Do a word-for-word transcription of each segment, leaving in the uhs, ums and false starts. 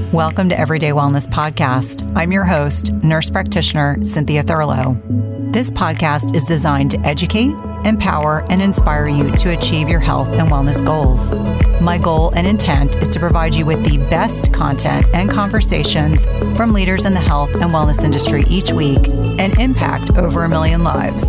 Welcome to Everyday Wellness Podcast. I'm your host, nurse practitioner Cynthia Thurlow. This podcast is designed to educate, empower, and inspire you to achieve your health and wellness goals. My goal and intent is to provide you with the best content and conversations from leaders in the health and wellness industry each week and impact over a million lives.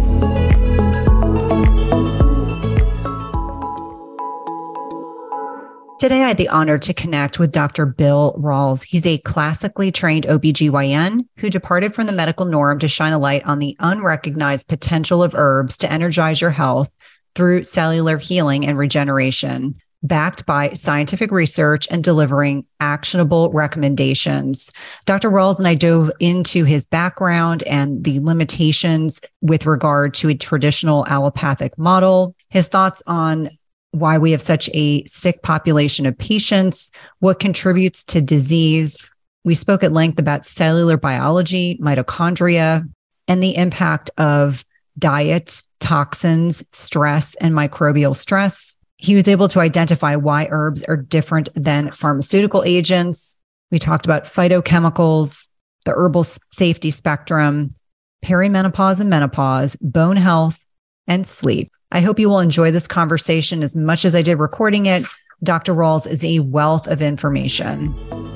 Today, I had the honor to connect with Doctor Bill Rawls. He's a classically trained O B G Y N who departed from the medical norm to shine a light on the unrecognized potential of herbs to energize your health through cellular healing and regeneration, backed by scientific research and delivering actionable recommendations. Doctor Rawls and I dove into his background and the limitations with regard to a traditional allopathic model, his thoughts on why we have such a sick population of patients, what contributes to disease. We spoke at length about cellular biology, mitochondria, and the impact of diet, toxins, stress, and microbial stress. He was able to identify why herbs are different than pharmaceutical agents. We talked about phytochemicals, the herbal safety spectrum, perimenopause and menopause, bone health, and sleep. I hope you will enjoy this conversation as much as I did recording it. Doctor Rawls is a wealth of information.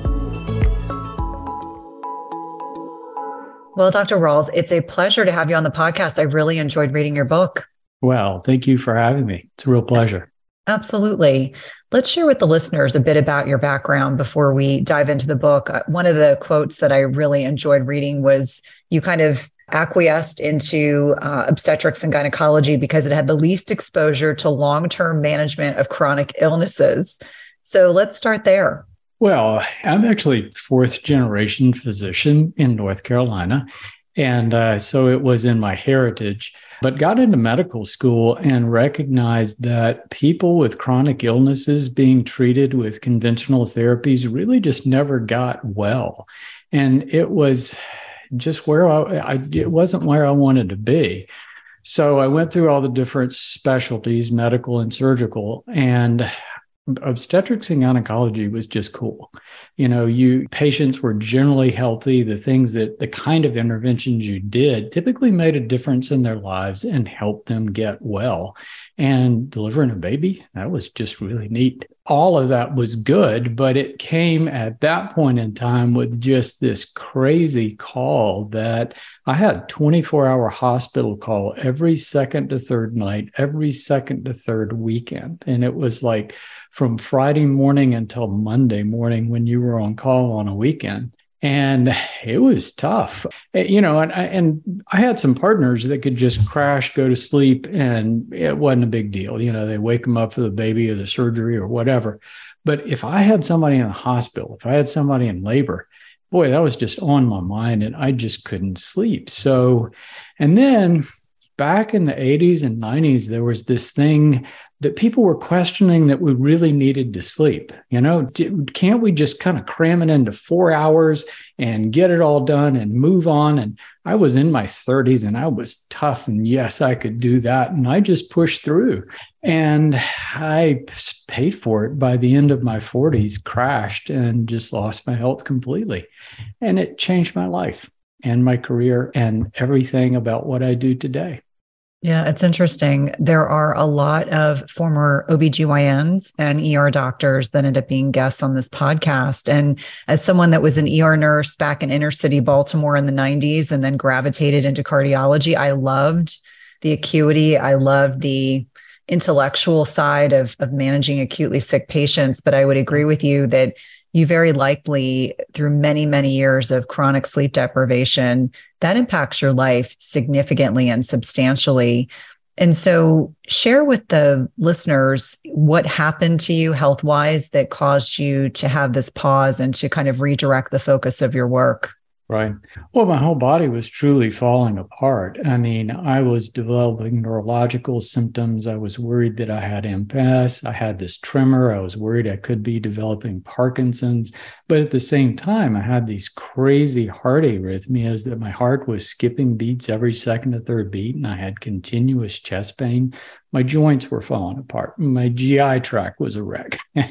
Well, Doctor Rawls, it's a pleasure to have you on the podcast. I really enjoyed reading your book. Well, thank you for having me. It's a real pleasure. Absolutely. Let's share with the listeners a bit about your background before we dive into the book. One of the quotes that I really enjoyed reading was you kind of acquiesced into uh, obstetrics and gynecology because it had the least exposure to long-term management of chronic illnesses. So let's start there. Well, I'm actually fourth generation physician in North Carolina. And uh, so it was in my heritage, but got into medical school and recognized that people with chronic illnesses being treated with conventional therapies really just never got well. And it was just where I, I, it wasn't where I wanted to be. So I went through all the different specialties, medical and surgical, and obstetrics and gynecology was just cool. You know, you patients were generally healthy. The things that the kind of interventions you did typically made a difference in their lives and helped them get well. And delivering a baby, that was just really neat. All of that was good, but it came at that point in time with just this crazy call that I had twenty-four hour hospital call every second to third night, every second to third weekend. And it was like from Friday morning until Monday morning when you were on call on a weekend. And it was tough, you know, and I, and I had some partners that could just crash, go to sleep, and it wasn't a big deal. You know, they wake them up for the baby or the surgery or whatever. But if I had somebody in the hospital, if I had somebody in labor, boy, that was just on my mind and I just couldn't sleep. So, and then back in the eighties and nineties, there was this thing that people were questioning that we really needed to sleep. You know, can't we just kind of cram it into four hours and get it all done and move on? And I was in my thirties and I was tough. And yes, I could do that. And I just pushed through. And I paid for it by the end of my forties, crashed and just lost my health completely. And it changed my life and my career and everything about what I do today. Yeah, it's interesting. There are a lot of former O B G Y Ns and E R doctors that end up being guests on this podcast. And as someone that was an E R nurse back in inner city Baltimore in the nineties and then gravitated into cardiology, I loved the acuity. I loved the intellectual side of, of managing acutely sick patients. But I would agree with you that you very likely, through many, many years of chronic sleep deprivation, that impacts your life significantly and substantially. And so share with the listeners what happened to you health-wise that caused you to have this pause and to kind of redirect the focus of your work. Right. Well, my whole body was truly falling apart. I mean, I was developing neurological symptoms. I was worried that I had M S. I had this tremor. I was worried I could be developing Parkinson's. But at the same time, I had these crazy heart arrhythmias that my heart was skipping beats every second to third beat, and I had continuous chest pain. My joints were falling apart. My G I tract was a wreck.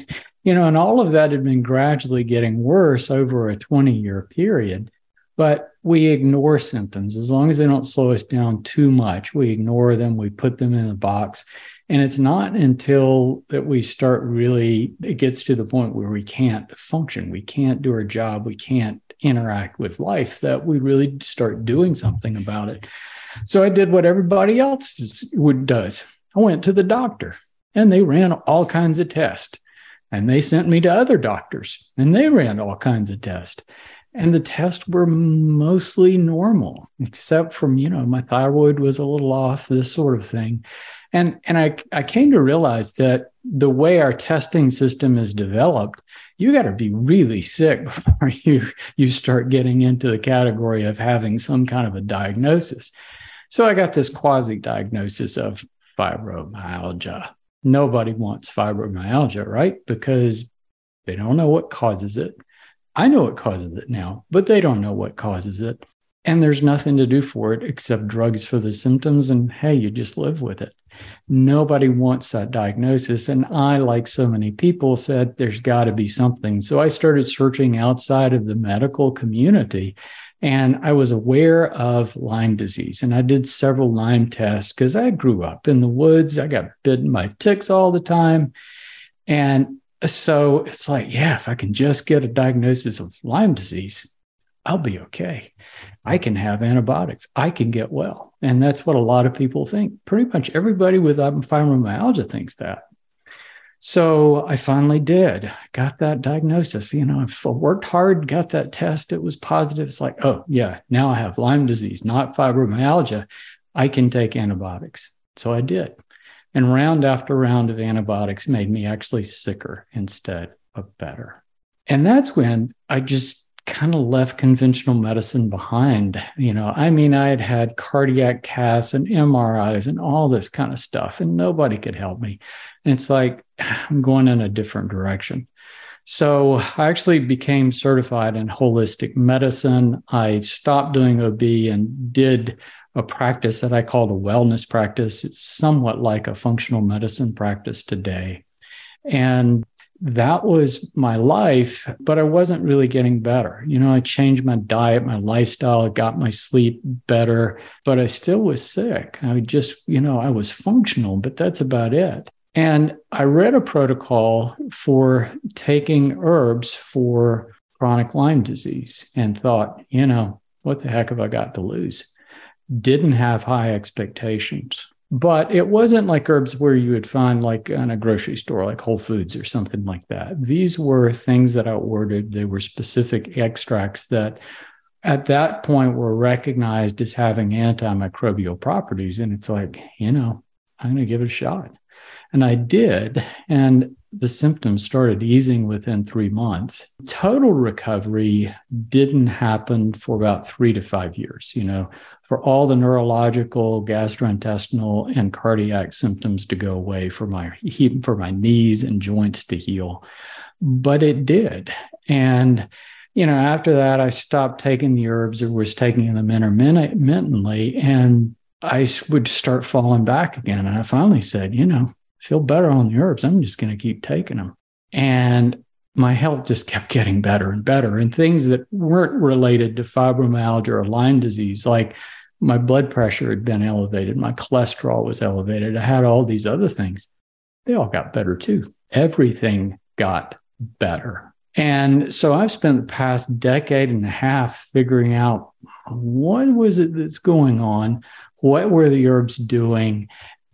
You know, and all of that had been gradually getting worse over a twenty year period. But we ignore symptoms as long as they don't slow us down too much. We ignore them, we put them in a box. And it's not until that we start really, it gets to the point where we can't function, we can't do our job, we can't interact with life, that we really start doing something about it. So I did what everybody else would does. I went to the doctor and they ran all kinds of tests. And they sent me to other doctors and they ran all kinds of tests. And the tests were mostly normal, except from, you know, my thyroid was a little off, this sort of thing. And, and I, I came to realize that the way our testing system is developed, you got to be really sick before you, you start getting into the category of having some kind of a diagnosis. So I got this quasi-diagnosis of fibromyalgia. Nobody wants fibromyalgia, right? Because they don't know what causes it. I know what causes it now, but they don't know what causes it. And there's nothing to do for it except drugs for the symptoms. And hey, you just live with it. Nobody wants that diagnosis. And I, like so many people, said there's got to be something. So I started searching outside of the medical community. And I was aware of Lyme disease. And I did several Lyme tests because I grew up in the woods. I got bitten by ticks all the time. And so it's like, yeah, if I can just get a diagnosis of Lyme disease, I'll be okay. I can have antibiotics. I can get well. And that's what a lot of people think. Pretty much everybody with fibromyalgia thinks that. So I finally did, got that diagnosis. You know, I worked hard, got that test. It was positive. It's like, oh, yeah, now I have Lyme disease, not fibromyalgia. I can take antibiotics. So I did. And round after round of antibiotics made me actually sicker instead of better. And that's when I just kind of left conventional medicine behind. You know, I mean, I had had cardiac casts and M R Is and all this kind of stuff, and nobody could help me. And it's like, I'm going in a different direction. So I actually became certified in holistic medicine. I stopped doing O B and did a practice that I called a wellness practice. It's somewhat like a functional medicine practice today. And that was my life, but I wasn't really getting better. You know, I changed my diet, my lifestyle, I got my sleep better, but I still was sick. I just, you know, I was functional, but that's about it. And I read a protocol for taking herbs for chronic Lyme disease and thought, you know, what the heck have I got to lose? Didn't have high expectations. But it wasn't like herbs where you would find like in a grocery store, like Whole Foods or something like that. These were things that I ordered. They were specific extracts that at that point were recognized as having antimicrobial properties. And it's like, you know, I'm going to give it a shot. And I did. And the symptoms started easing within three months. Total recovery didn't happen for about three to five years, you know, for all the neurological, gastrointestinal, and cardiac symptoms to go away, for my for my knees and joints to heal. But it did. And, you know, after that, I stopped taking the herbs or was taking them intermittently, and I would start falling back again. And I finally said, you know, feel better on the herbs. I'm just going to keep taking them. And my health just kept getting better and better. And things that weren't related to fibromyalgia or Lyme disease, like my blood pressure had been elevated, my cholesterol was elevated, I had all these other things. They all got better too. Everything got better. And so I've spent the past decade and a half figuring out what was it that's going on, what were the herbs doing,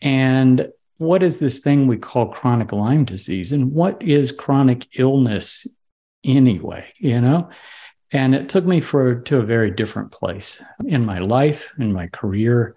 and what is this thing we call chronic Lyme disease? And what is chronic illness anyway, you know? And it took me for to a very different place in my life, in my career.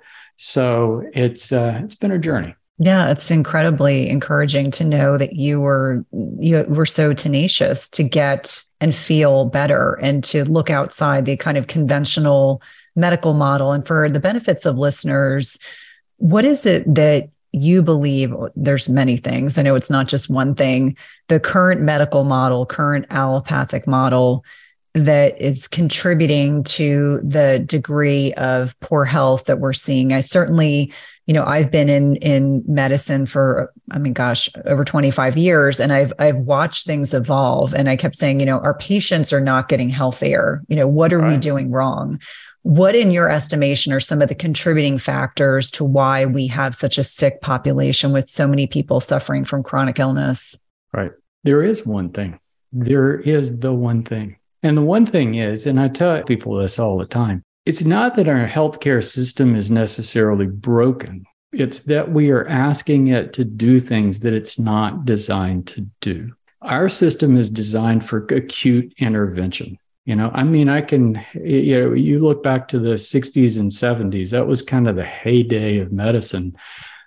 So it's uh, it's been a journey. Yeah, it's incredibly encouraging to know that you were you were so tenacious to get and feel better and to look outside the kind of conventional medical model. And for the benefits of listeners, what is it that you believe? There's many things. I know it's not just one thing. The current medical model, current allopathic model that is contributing to the degree of poor health that we're seeing. I certainly you know, I've been in in medicine for, I mean, gosh, over twenty-five years, and I've I've watched things evolve. And I kept saying, you know, our patients are not getting healthier. You know, what are Right. we doing wrong? What, in your estimation, are some of the contributing factors to why we have such a sick population with so many people suffering from chronic illness? Right. There is one thing. There is the one thing. And the one thing is, and I tell people this all the time, it's not that our healthcare system is necessarily broken. It's that we are asking it to do things that it's not designed to do. Our system is designed for acute intervention. You know, I mean, I can, you know, you look back to the sixties and seventies, that was kind of the heyday of medicine,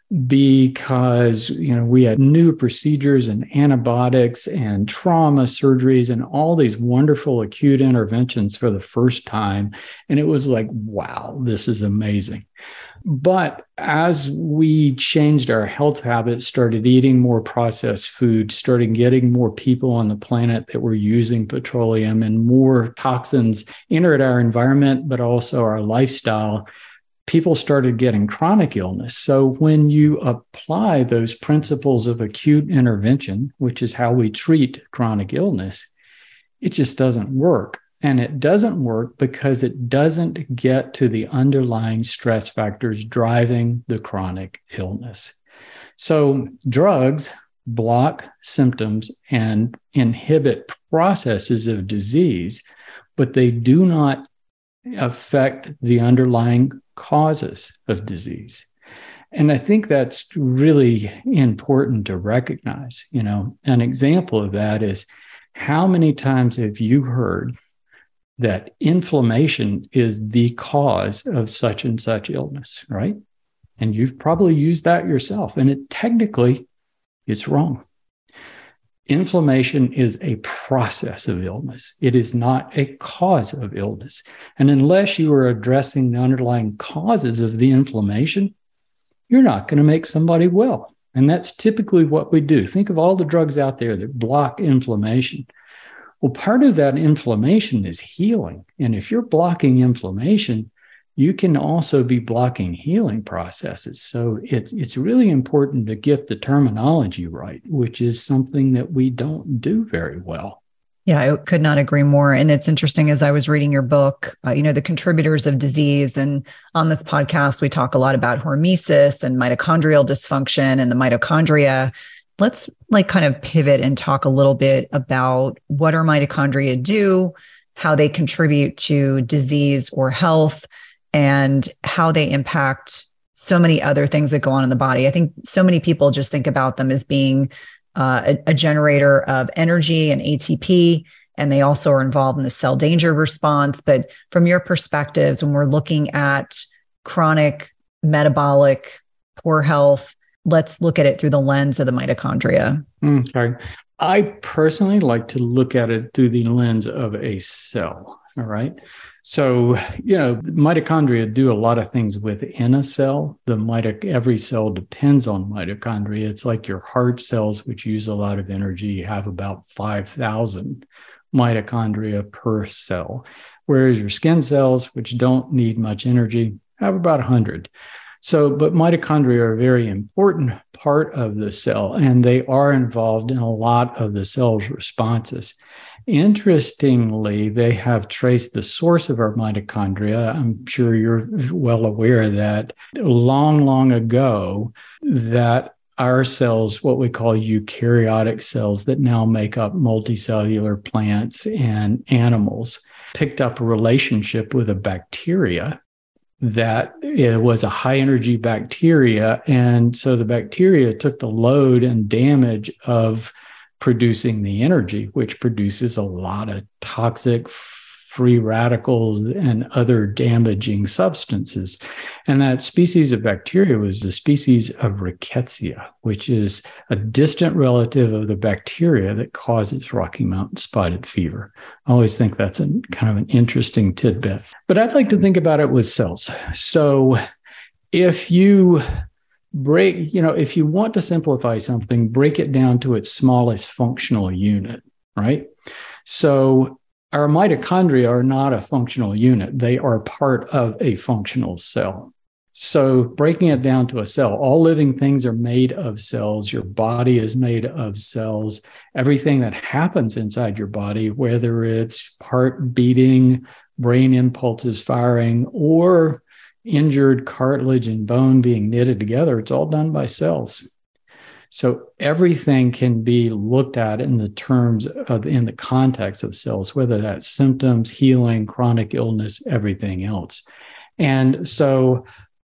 because, you know, we had new procedures and antibiotics and trauma surgeries and all these wonderful acute interventions for the first time. And it was like, wow, this is amazing. But as we changed our health habits, started eating more processed food, started getting more people on the planet that were using petroleum, and more toxins entered our environment, but also our lifestyle, people started getting chronic illness. So when you apply those principles of acute intervention, which is how we treat chronic illness, it just doesn't work. And it doesn't work because it doesn't get to the underlying stress factors driving the chronic illness. So drugs block symptoms and inhibit processes of disease, but they do not affect the underlying causes of disease. And I think that's really important to recognize. You know, an example of that is, how many times have you heard that inflammation is the cause of such and such illness, right? And you've probably used that yourself, and it technically, it's wrong. Inflammation is a process of illness. It is not a cause of illness. And unless you are addressing the underlying causes of the inflammation, you're not going to make somebody well. And that's typically what we do. Think of all the drugs out there that block inflammation. Well, part of that inflammation is healing. And if you're blocking inflammation, you can also be blocking healing processes. So it's it's really important to get the terminology right, which is something that we don't do very well. Yeah, I could not agree more. And it's interesting, as I was reading your book, uh, you know, the contributors of disease. And on this podcast, we talk a lot about hormesis and mitochondrial dysfunction and the mitochondria. Let's like kind of pivot and talk a little bit about what our mitochondria do, how they contribute to disease or health, and how they impact so many other things that go on in the body. I think so many people just think about them as being uh, a, a generator of energy and A T P, and they also are involved in the cell danger response. But from your perspectives, when we're looking at chronic metabolic poor health, let's look at it through the lens of the mitochondria. Okay. I personally like to look at it through the lens of a cell. All right. So, you know, mitochondria do a lot of things within a cell. The mito- every cell depends on mitochondria. It's like your heart cells, which use a lot of energy, have about five thousand mitochondria per cell, whereas your skin cells, which don't need much energy, have about one hundred. So, but mitochondria are a very important part of the cell, and they are involved in a lot of the cell's responses. Interestingly, they have traced the source of our mitochondria. I'm sure you're well aware that long, long ago, that our cells, what we call eukaryotic cells that now make up multicellular plants and animals, picked up a relationship with a bacteria that it was a high energy bacteria. And so the bacteria took the load and damage of producing the energy, which produces a lot of toxic free radicals and other damaging substances. And that species of bacteria was the species of Rickettsia, which is a distant relative of the bacteria that causes Rocky Mountain spotted fever. I always think that's a kind of an interesting tidbit. But I'd like to think about it with cells. So if you break, you know, if you want to simplify something, break it down to its smallest functional unit, right? So our mitochondria are not a functional unit. They are part of a functional cell. So breaking it down to a cell, all living things are made of cells. Your body is made of cells. Everything that happens inside your body, whether it's heart beating, brain impulses firing, or injured cartilage and bone being knitted together, it's all done by cells. So everything can be looked at in the terms of, in the context of cells, whether that's symptoms, healing, chronic illness, everything else. And so,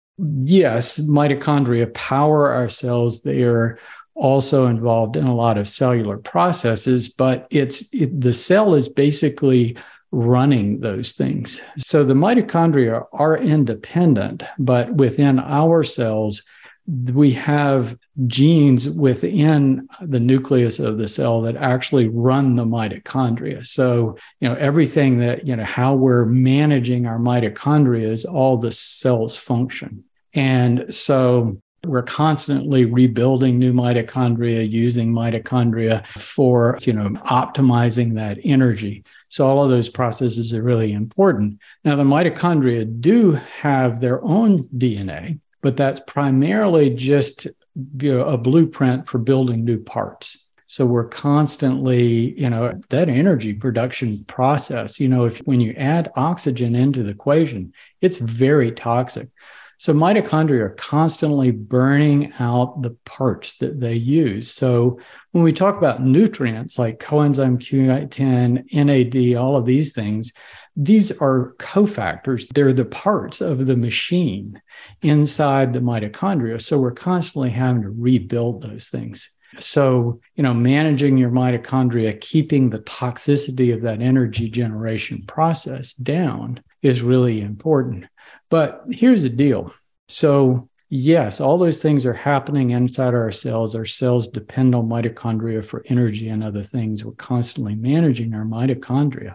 yes, mitochondria power our cells. They are also involved in a lot of cellular processes, but it's it, the cell is basically running those things. So the mitochondria are independent, but within our cells, we have genes within the nucleus of the cell that actually run the mitochondria. So, you know, everything that, you know, how we're managing our mitochondria is all the cell's function. And so we're constantly rebuilding new mitochondria, using mitochondria for, you know, optimizing that energy. So all of those processes are really important. Now, the mitochondria do have their own D N A, but that's primarily just, you know, a blueprint for building new parts. So we're constantly, you know, that energy production process, you know, if when you add oxygen into the equation, it's very toxic. So mitochondria are constantly burning out the parts that they use. So when we talk about nutrients like coenzyme Q ten, N A D, all of these things, these are cofactors. They're the parts of the machine inside the mitochondria. So we're constantly having to rebuild those things. So, you know, managing your mitochondria, keeping the toxicity of that energy generation process down is really important. But here's the deal. So, yes, all those things are happening inside our cells. Our cells depend on mitochondria for energy and other things. We're constantly managing our mitochondria.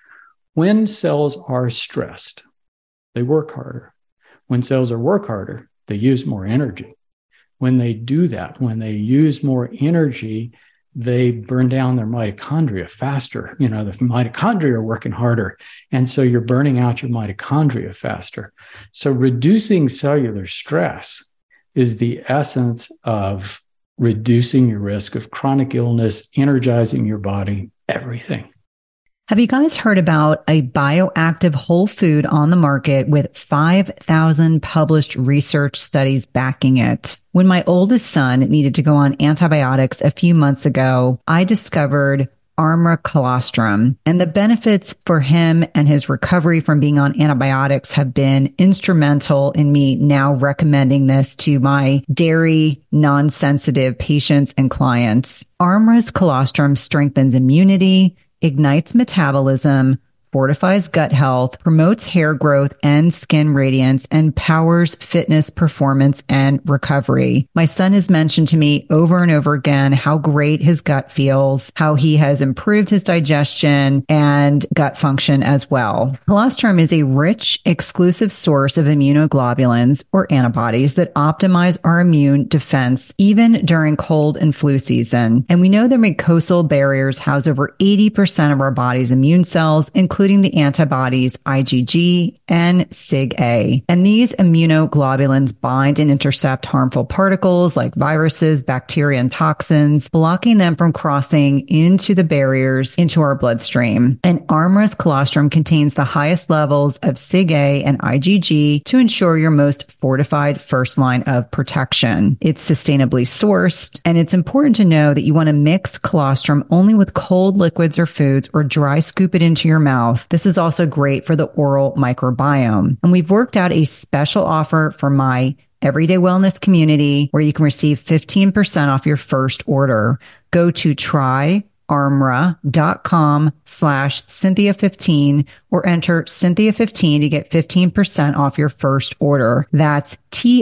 When cells are stressed, they work harder. When cells are work harder, they use more energy. When they do that, when they use more energy, they burn down their mitochondria faster. You know, the mitochondria are working harder. And so you're burning out your mitochondria faster. So reducing cellular stress is the essence of reducing your risk of chronic illness, energizing your body, everything. Have you guys heard about a bioactive whole food on the market with five thousand published research studies backing it? When my oldest son needed to go on antibiotics a few months ago, I discovered Armra Colostrum, and the benefits for him and his recovery from being on antibiotics have been instrumental in me now recommending this to my dairy non-sensitive patients and clients. Armra's colostrum strengthens immunity, ignites metabolism, fortifies gut health, promotes hair growth and skin radiance, and powers fitness, performance, and recovery. My son has mentioned to me over and over again how great his gut feels, how he has improved his digestion and gut function as well. Colostrum is a rich, exclusive source of immunoglobulins or antibodies that optimize our immune defense even during cold and flu season. And we know that mucosal barriers house over eighty percent of our body's immune cells, including including the antibodies I G G and SIG-A. And these immunoglobulins bind and intercept harmful particles like viruses, bacteria, and toxins, blocking them from crossing into the barriers into our bloodstream. And Armra's colostrum contains the highest levels of SIG-A and I G G to ensure your most fortified first line of protection. It's sustainably sourced, and it's important to know that you want to mix colostrum only with cold liquids or foods, or dry scoop it into your mouth. This is also great for the oral microbiome. And we've worked out a special offer for my Everyday Wellness community where you can receive fifteen percent off your first order. Go to tryarmra.com slash Cynthia 15 or enter Cynthia fifteen to get fifteen percent off your first order. That's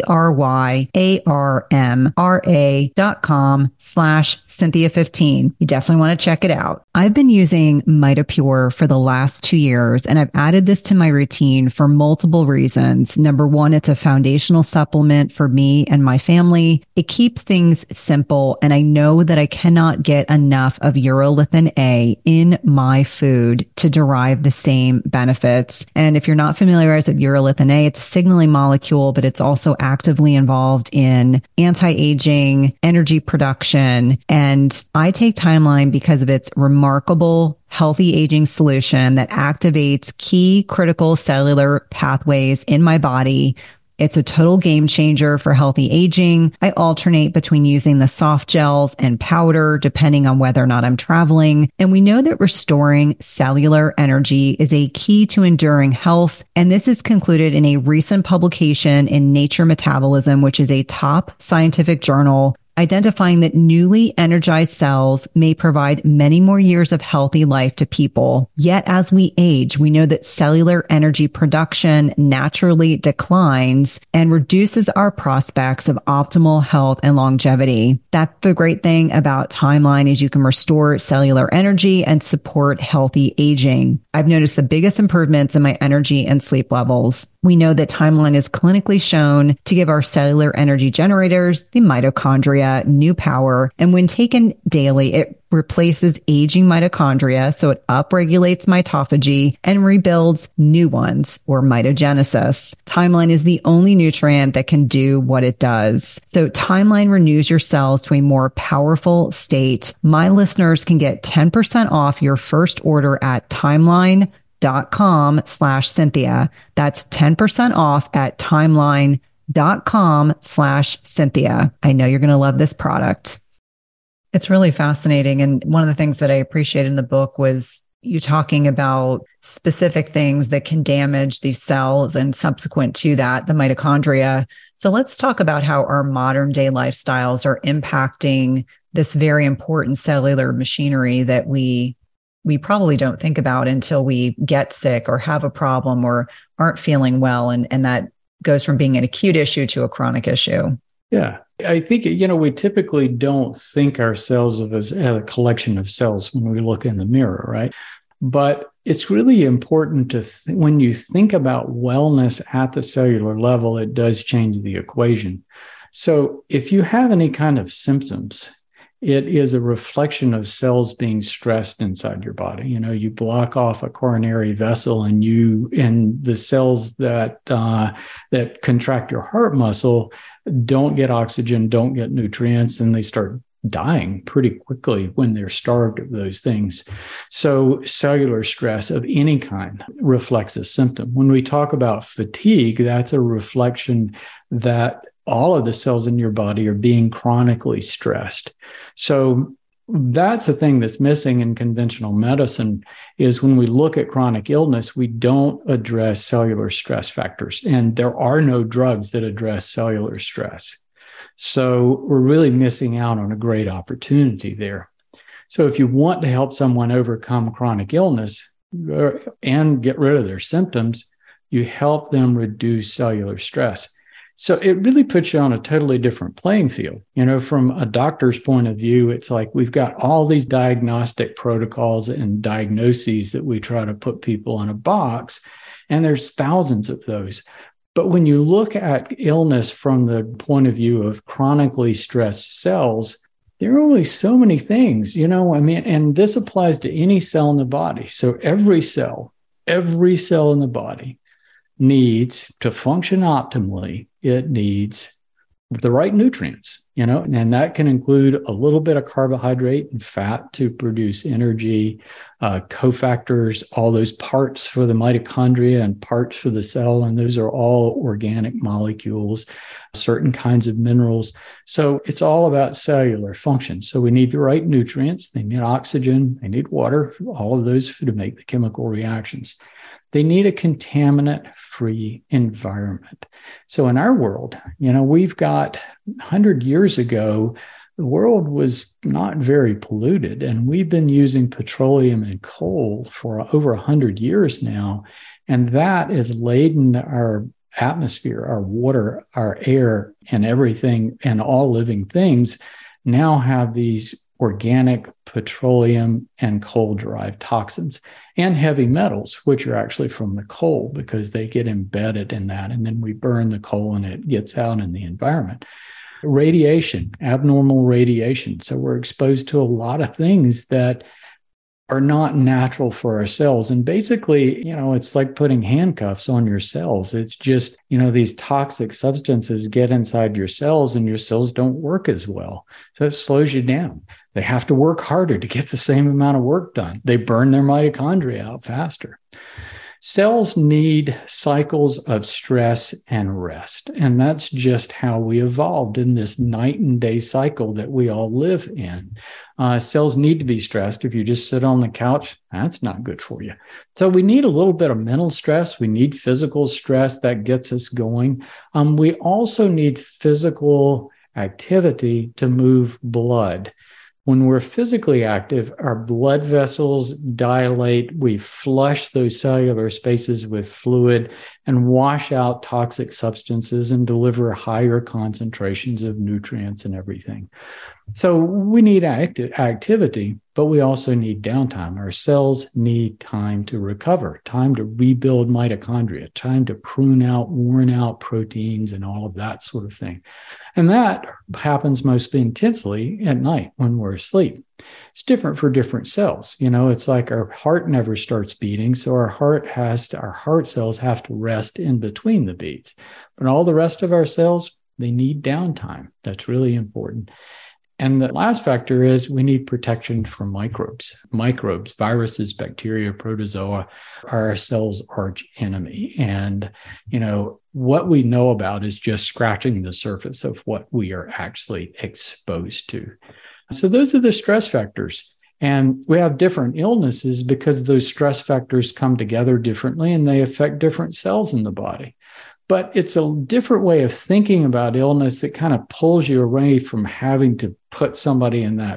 T-R-Y-A-R-M-R-A dot com slash Cynthia 15. You definitely want to check it out. I've been using MitoPure for the last two years, and I've added this to my routine for multiple reasons. Number one, it's a foundational supplement for me and my family. It keeps things simple, and I know that I cannot get enough of urolithin A in my food to derive the same benefits. And if you're not familiarized with urolithin A, it's a signaling molecule, but it's also actively involved in anti-aging, energy production. And I take Timeline because of its remarkable healthy aging solution that activates key critical cellular pathways in my body. It's a total game changer for healthy aging. I alternate between using the soft gels and powder depending on whether or not I'm traveling. And we know that restoring cellular energy is a key to enduring health. And this is concluded in a recent publication in Nature Metabolism, which is a top scientific journal, identifying that newly energized cells may provide many more years of healthy life to people. Yet as we age, we know that cellular energy production naturally declines and reduces our prospects of optimal health and longevity. That's the great thing about Timeline is you can restore cellular energy and support healthy aging. I've noticed the biggest improvements in my energy and sleep levels. We know that Timeline is clinically shown to give our cellular energy generators, the mitochondria, new power. And when taken daily, it replaces aging mitochondria, so it upregulates mitophagy and rebuilds new ones, or mitogenesis. Timeline is the only nutrient that can do what it does. So Timeline renews your cells to a more powerful state. My listeners can get ten percent off your first order at timeline dot com slash Cynthia. That's ten percent off at timeline dot com slash Cynthia. I know you're going to love this product. It's really fascinating. And one of the things that I appreciated in the book was you talking about specific things that can damage these cells and subsequent to that, the mitochondria. So let's talk about how our modern day lifestyles are impacting this very important cellular machinery that we we probably don't think about until we get sick or have a problem or aren't feeling well. And, and that goes from being an acute issue to a chronic issue. Yeah. I think, you know, we typically don't think ourselves of as, as a collection of cells when we look in the mirror, right? But it's really important to, th- when you think about wellness at the cellular level, it does change the equation. So if you have any kind of symptoms, it is a reflection of cells being stressed inside your body. You know, you block off a coronary vessel, and you and the cells that uh, that contract your heart muscle don't get oxygen, don't get nutrients, and they start dying pretty quickly when they're starved of those things. So cellular stress of any kind reflects a symptom. When we talk about fatigue, that's a reflection that all of the cells in your body are being chronically stressed. So that's the thing that's missing in conventional medicine is when we look at chronic illness, we don't address cellular stress factors. And there are no drugs that address cellular stress. So we're really missing out on a great opportunity there. So if you want to help someone overcome chronic illness and get rid of their symptoms, you help them reduce cellular stress. So it really puts you on a totally different playing field. You know, from a doctor's point of view, it's like we've got all these diagnostic protocols and diagnoses that we try to put people in a box, and there's thousands of those. But when you look at illness from the point of view of chronically stressed cells, there are only so many things, you know, I mean, and this applies to any cell in the body. So every cell, every cell in the body needs to function optimally. It needs the right nutrients, you know, and that can include a little bit of carbohydrate and fat to produce energy, uh, cofactors, all those parts for the mitochondria and parts for the cell. And those are all organic molecules, certain kinds of minerals. So it's all about cellular function. So we need the right nutrients. They need oxygen. They need water, all of those to make the chemical reactions. They need a contaminant-free environment. So in our world, you know, we've got one hundred years ago, the world was not very polluted, and we've been using petroleum and coal for over one hundred years now, and that has laden our atmosphere, our water, our air, and everything, and all living things now have these organic petroleum and coal-derived toxins and heavy metals, which are actually from the coal because they get embedded in that. And then we burn the coal and it gets out in the environment. Radiation, abnormal radiation. So we're exposed to a lot of things that are not natural for our cells. And basically, you know, it's like putting handcuffs on your cells. It's just, you know, these toxic substances get inside your cells and your cells don't work as well. So it slows you down. They have to work harder to get the same amount of work done. They burn their mitochondria out faster. Cells need cycles of stress and rest. And that's just how we evolved in this night and day cycle that we all live in. Uh, cells need to be stressed. If you just sit on the couch, that's not good for you. So we need a little bit of mental stress. We need physical stress that gets us going. Um, we also need physical activity to move blood. When we're physically active, our blood vessels dilate, we flush those cellular spaces with fluid and wash out toxic substances and deliver higher concentrations of nutrients and everything. So we need acti- activity, but we also need downtime. Our cells need time to recover, time to rebuild mitochondria, time to prune out worn out proteins and all of that sort of thing. And that happens most intensely at night when we're asleep. It's different for different cells. You know, it's like our heart never starts beating. So our heart has to, our heart cells have to rest in between the beats. But all the rest of our cells, they need downtime. That's really important. And the last factor is we need protection from microbes. Microbes, viruses, bacteria, protozoa are our cell's arch enemy. And, you know, what we know about is just scratching the surface of what we are actually exposed to. So those are the stress factors. And we have different illnesses because those stress factors come together differently and they affect different cells in the body. But it's a different way of thinking about illness that kind of pulls you away from having to put somebody in that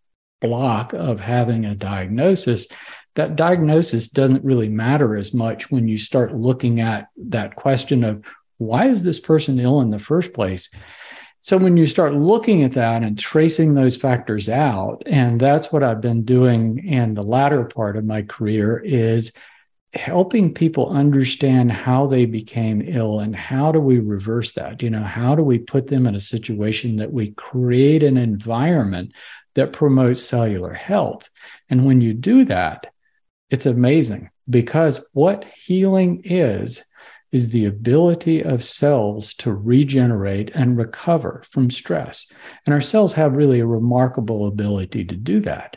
block of having a diagnosis. That diagnosis doesn't really matter as much when you start looking at that question of why is this person ill in the first place? So when you start looking at that and tracing those factors out, and that's what I've been doing in the latter part of my career, is helping people understand how they became ill and how do we reverse that? You know, how do we put them in a situation that we create an environment that promotes cellular health? And when you do that, it's amazing because what healing is, is the ability of cells to regenerate and recover from stress. And our cells have really a remarkable ability to do that.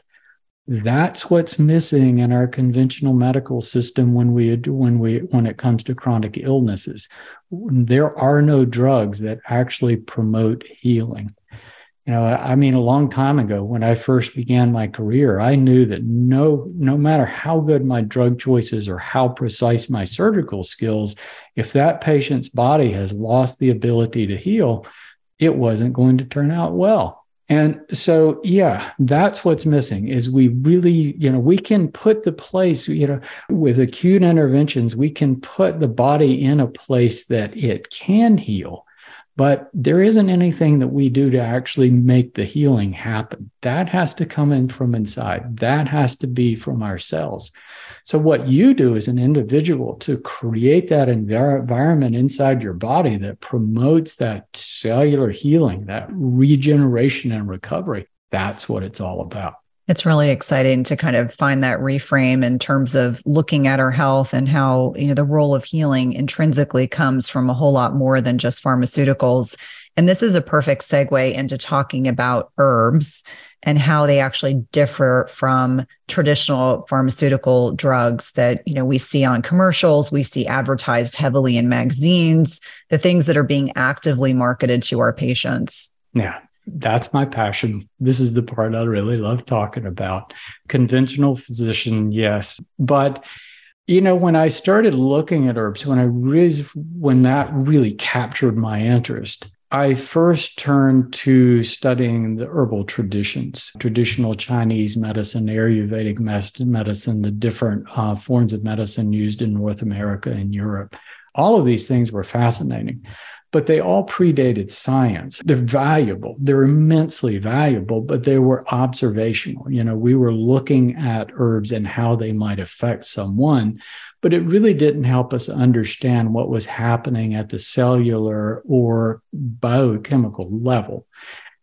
That's what's missing in our conventional medical system when we when we when it comes to chronic illnesses. There are no drugs that actually promote healing. You know, I mean, a long time ago when I first began my career, I knew that no no matter how good my drug choices or how precise my surgical skills, if that patient's body has lost the ability to heal, it wasn't going to turn out well. And so, yeah, that's what's missing is we really, you know, we can put the place, you know, with acute interventions, we can put the body in a place that it can heal, but there isn't anything that we do to actually make the healing happen. That has to come in from inside. That has to be from our cells. So what you do as an individual to create that envir- environment inside your body that promotes that cellular healing, that regeneration and recovery, that's what it's all about. It's really exciting to kind of find that reframe in terms of looking at our health and how, you know, the role of healing intrinsically comes from a whole lot more than just pharmaceuticals. And this is a perfect segue into talking about herbs and how they actually differ from traditional pharmaceutical drugs that, you know, we see on commercials, we see advertised heavily in magazines, the things that are being actively marketed to our patients. Yeah. That's my passion. This is the part I really love talking about. Conventional physician, yes. But, you know, when I started looking at herbs, when I really, when that really captured my interest, I first turned to studying the herbal traditions, traditional Chinese medicine, Ayurvedic medicine, the different uh, forms of medicine used in North America and Europe. All of these things were fascinating, but they all predated science. They're valuable. They're immensely valuable, but they were observational. You know, we were looking at herbs and how they might affect someone, but it really didn't help us understand what was happening at the cellular or biochemical level.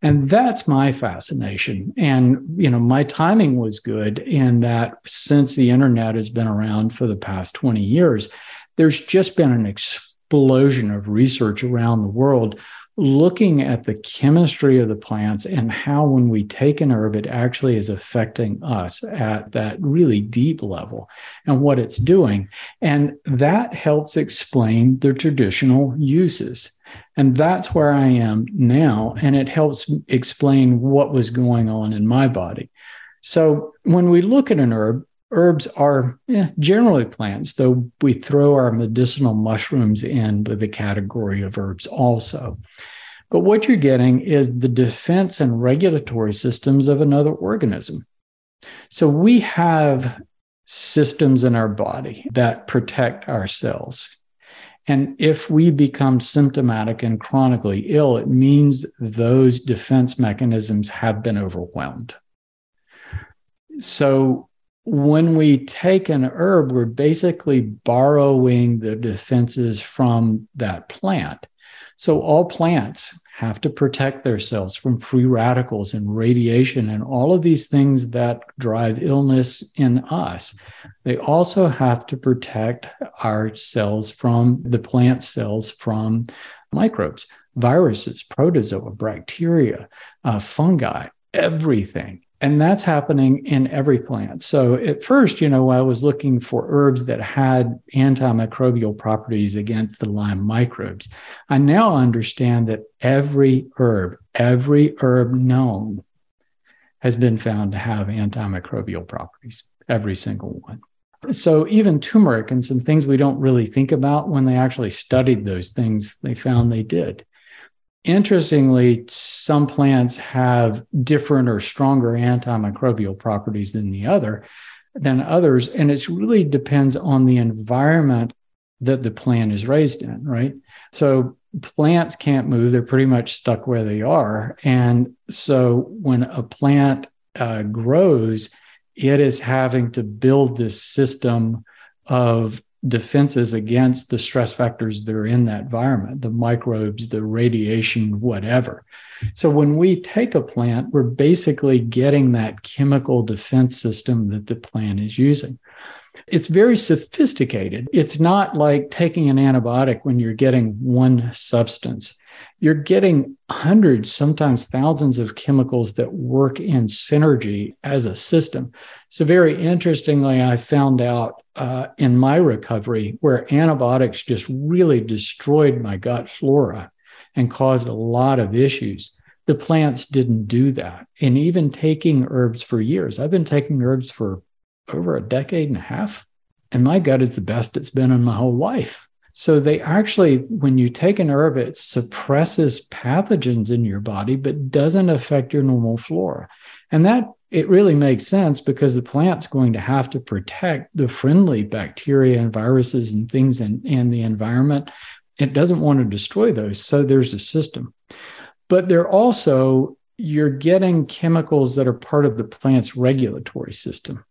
And that's my fascination. And, you know, my timing was good in that since the internet has been around for the past twenty years, there's just been an explosion of research around the world looking at the chemistry of the plants and how when we take an herb, it actually is affecting us at that really deep level and what it's doing. And that helps explain the traditional uses. And that's where I am now. And it helps explain what was going on in my body. So when we look at an herb, herbs are eh, generally plants, though we throw our medicinal mushrooms in with the category of herbs also. But what you're getting is the defense and regulatory systems of another organism. So we have systems in our body that protect our cells. And if we become symptomatic and chronically ill, it means those defense mechanisms have been overwhelmed. So when we take an herb, we're basically borrowing the defenses from that plant. So all plants have to protect their cells from free radicals and radiation and all of these things that drive illness in us. They also have to protect our cells from the plant cells from microbes, viruses, protozoa, bacteria, uh, fungi, everything. And that's happening in every plant. So at first, you know, I was looking for herbs that had antimicrobial properties against the Lyme microbes. I now understand that every herb, every herb known has been found to have antimicrobial properties, every single one. So even turmeric and some things we don't really think about, when they actually studied those things, they found they did. Interestingly, some plants have different or stronger antimicrobial properties than the other, than others, and it really depends on the environment that the plant is raised in, right? So plants can't move; they're pretty much stuck where they are, and so when a plant uh, grows, it is having to build this system of defenses against the stress factors that are in that environment, the microbes, the radiation, whatever. So when we take a plant, we're basically getting that chemical defense system that the plant is using. It's very sophisticated. It's not like taking an antibiotic when you're getting one substance. You're getting hundreds, sometimes thousands of chemicals that work in synergy as a system. So very interestingly, I found out uh, in my recovery where antibiotics just really destroyed my gut flora and caused a lot of issues. The plants didn't do that. And even taking herbs for years, I've been taking herbs for over a decade and a half, and my gut is the best it's been in my whole life. So they actually, when you take an herb, it suppresses pathogens in your body, but doesn't affect your normal flora. And that, it really makes sense because the plant's going to have to protect the friendly bacteria and viruses and things in, in the environment. It doesn't want to destroy those. So there's a system. But they're also, you're getting chemicals that are part of the plant's regulatory system.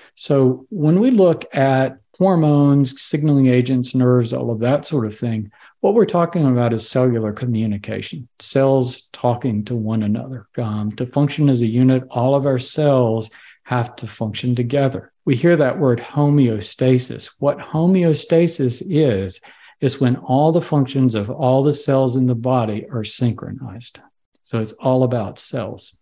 So when we look at hormones, signaling agents, nerves, all of that sort of thing, what we're talking about is cellular communication, cells talking to one another. Um, to function as a unit, all of our cells have to function together. We hear that word homeostasis. What homeostasis is, is when all the functions of all the cells in the body are synchronized. So it's all about cells.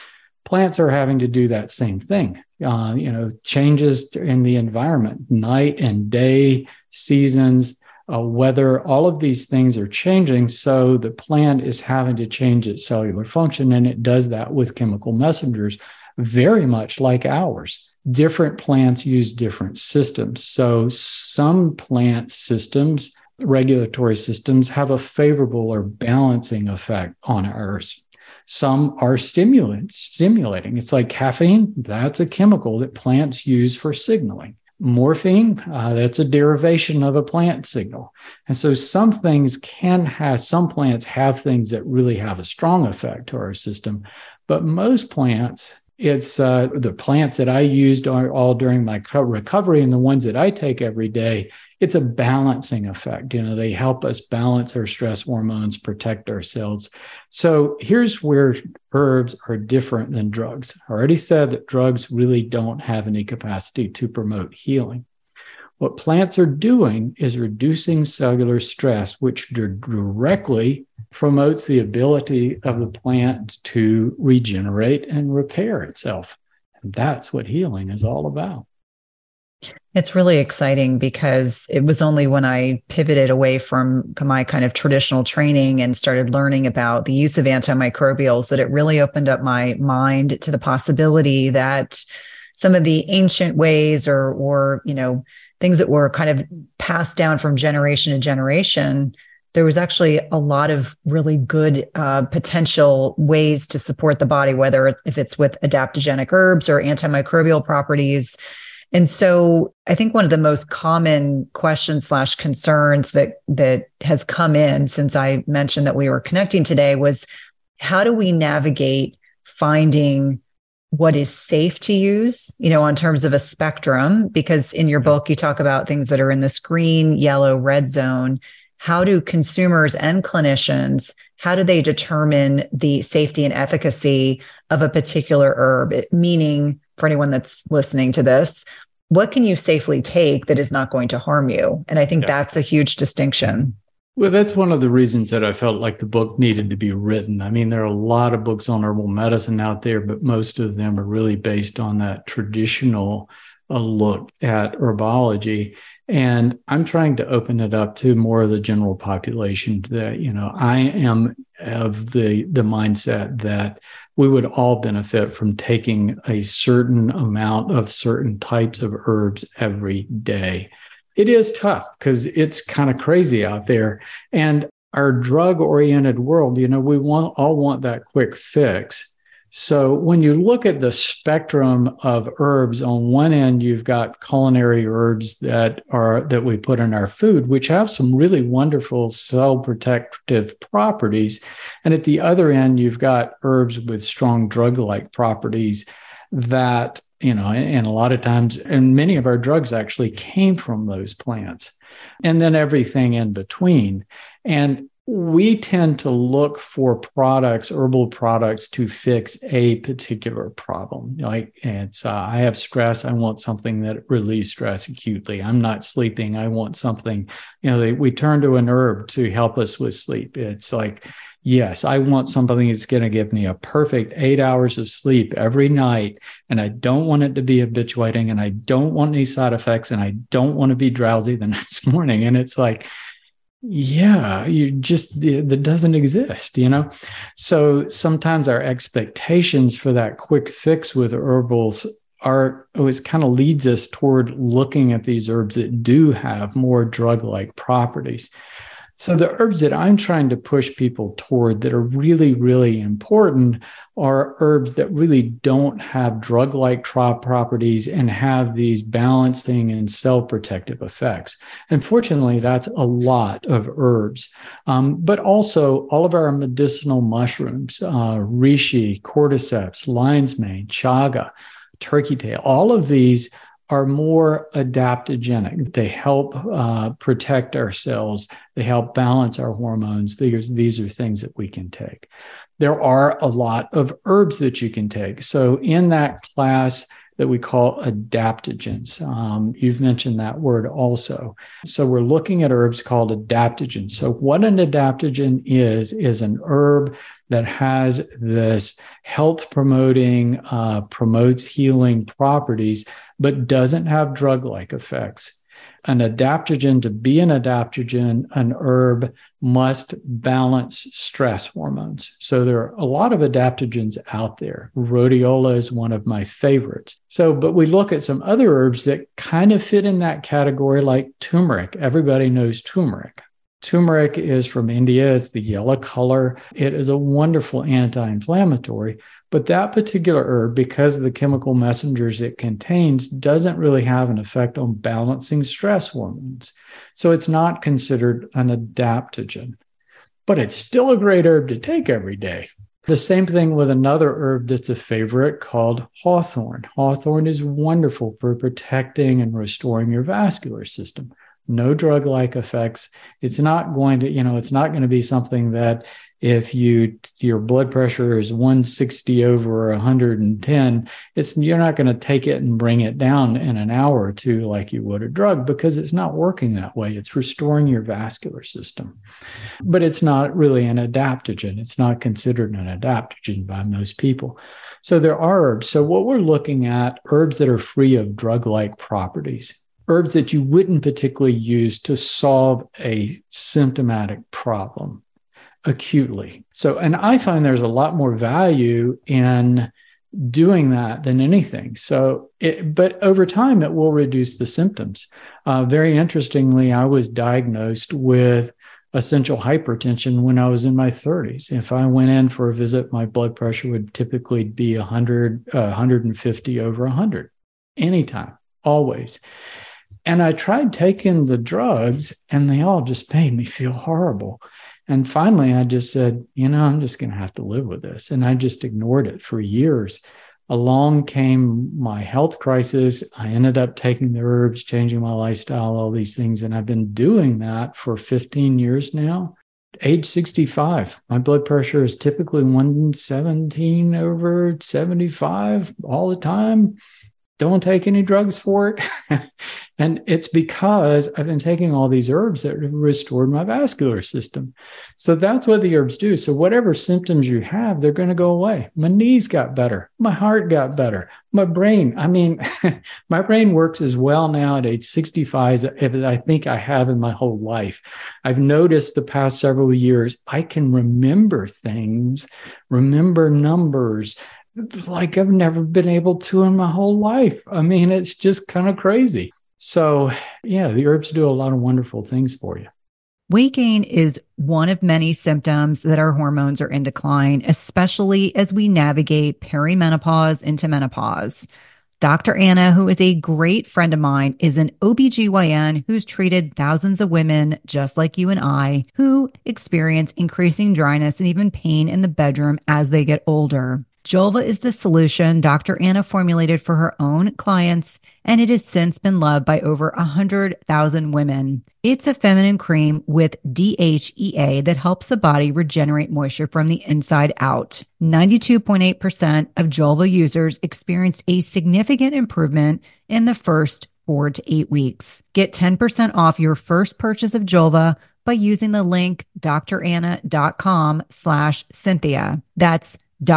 Plants are having to do that same thing. Uh, you know, changes in the environment, night and day, seasons, uh, weather, all of these things are changing. So the plant is having to change its cellular function, and it does that with chemical messengers, very much like ours. Different plants use different systems. So some plant systems, regulatory systems, have a favorable or balancing effect on ours. Some are stimulant, stimulating. It's like caffeine. That's a chemical that plants use for signaling. Morphine, uh, that's a derivation of a plant signal. And so some things can have, some plants have things that really have a strong effect to our system. But most plants, it's uh, the plants that I used are all during my recovery and the ones that I take every day. It's a balancing effect. You know, they help us balance our stress hormones, protect our cells. So here's where herbs are different than drugs. I already said that drugs really don't have any capacity to promote healing. What plants are doing is reducing cellular stress, which directly promotes the ability of the plant to regenerate and repair itself. And that's what healing is all about. It's really exciting because it was only when I pivoted away from my kind of traditional training and started learning about the use of antimicrobials that it really opened up my mind to the possibility that some of the ancient ways or, or, you know, things that were kind of passed down from generation to generation, there was actually a lot of really good uh, potential ways to support the body, whether if it's with adaptogenic herbs or antimicrobial properties. And so I think one of the most common questions slash concerns that that has come in since I mentioned that we were connecting today was, how do we navigate finding what is safe to use, you know, in terms of a spectrum? Because in your book, you talk about things that are in this green, yellow, red zone. How do consumers and clinicians, how do they determine the safety and efficacy of a particular herb? It, meaning, for anyone that's listening to this, what can you safely take that is not going to harm you? And I think yeah. that's a huge distinction. Well, that's one of the reasons that I felt like the book needed to be written. I mean, there are a lot of books on herbal medicine out there, but most of them are really based on that traditional uh, look at herbology. And I'm trying to open it up to more of the general population that, you know, I am of the, the mindset that we would all benefit from taking a certain amount of certain types of herbs every day. It is tough because it's kind of crazy out there. And our drug-oriented world, you know, we want all want that quick fix. So when you look at the spectrum of herbs, on one end, you've got culinary herbs that are that we put in our food, which have some really wonderful cell protective properties. And at the other end, you've got herbs with strong drug-like properties that, you know, and a lot of times, and many of our drugs actually came from those plants, and then everything in between. And we tend to look for products, herbal products, to fix a particular problem. Like it's, uh, I have stress. I want something that relieves stress acutely. I'm not sleeping. I want something, you know, they, we turn to an herb to help us with sleep. It's like, yes, I want something that's going to give me a perfect eight hours of sleep every night. And I don't want it to be habituating, and I don't want any side effects, and I don't want to be drowsy the next morning. And it's like, yeah, you just, that doesn't exist, you know? So sometimes our expectations for that quick fix with herbals are, always kind of leads us toward looking at these herbs that do have more drug-like properties. So the herbs that I'm trying to push people toward that are really, really important are herbs that really don't have drug-like properties and have these balancing and cell-protective effects. Unfortunately, that's a lot of herbs. Um, but also all of our medicinal mushrooms, uh, reishi, cordyceps, lion's mane, chaga, turkey tail, all of these are more adaptogenic. They help uh, protect our cells. They help balance our hormones. These, these are things that we can take. There are a lot of herbs that you can take. So in that class that we call adaptogens, um, you've mentioned that word also. So we're looking at herbs called adaptogens. So what an adaptogen is, is an herb that has this health promoting, uh, promotes healing properties, but doesn't have drug-like effects. An adaptogen, to be an adaptogen, an herb must balance stress hormones. So there are a lot of adaptogens out there. Rhodiola is one of my favorites. So, but we look at some other herbs that kind of fit in that category, like turmeric. Everybody knows turmeric. Turmeric is from India. It's the yellow color. It is a wonderful anti-inflammatory, but that particular herb, because of the chemical messengers it contains, doesn't really have an effect on balancing stress hormones. So it's not considered an adaptogen, but it's still a great herb to take every day. The same thing with another herb that's a favorite called hawthorn. Hawthorn is wonderful for protecting and restoring your vascular system. No drug-like effects. It's not going to, you know, it's not going to be something that if you your blood pressure is one sixty over one hundred ten, it's you're not going to take it and bring it down in an hour or two like you would a drug, because it's not working that way. It's restoring your vascular system. But it's not really an adaptogen. It's not considered an adaptogen by most people. So there are herbs. So what we're looking at, herbs that are free of drug-like properties. Herbs that you wouldn't particularly use to solve a symptomatic problem acutely. So, and I find there's a lot more value in doing that than anything. So, it, but over time, it will reduce the symptoms. Uh, very interestingly, I was diagnosed with essential hypertension when I was in my thirties. If I went in for a visit, my blood pressure would typically be one hundred, uh, one hundred fifty over one hundred, anytime, always. And I tried taking the drugs and they all just made me feel horrible. And finally, I just said, you know, I'm just going to have to live with this. And I just ignored it for years. Along came my health crisis. I ended up taking the herbs, changing my lifestyle, all these things. And I've been doing that for fifteen years now. Age sixty-five, my blood pressure is typically one seventeen over seventy-five all the time. Don't take any drugs for it. And it's because I've been taking all these herbs that have restored my vascular system. So that's what the herbs do. So whatever symptoms you have, they're going to go away. My knees got better. My heart got better. My brain, I mean, my brain works as well now at age sixty-five as I think I have in my whole life. I've noticed the past several years, I can remember things, remember numbers, like I've never been able to in my whole life. I mean, it's just kind of crazy. So, yeah, the herbs do a lot of wonderful things for you. Weight gain is one of many symptoms that our hormones are in decline, especially as we navigate perimenopause into menopause. Doctor Anna, who is a great friend of mine, is an O B G Y N who's treated thousands of women just like you and I who experience increasing dryness and even pain in the bedroom as they get older. Julva is the solution Doctor Anna formulated for her own clients, and it has since been loved by over one hundred thousand women. It's a feminine cream with D H E A that helps the body regenerate moisture from the inside out. ninety-two point eight percent of Julva users experienced a significant improvement in the first four to eight weeks. Get ten percent off your first purchase of Julva by using the link dranna.com slash Cynthia. That's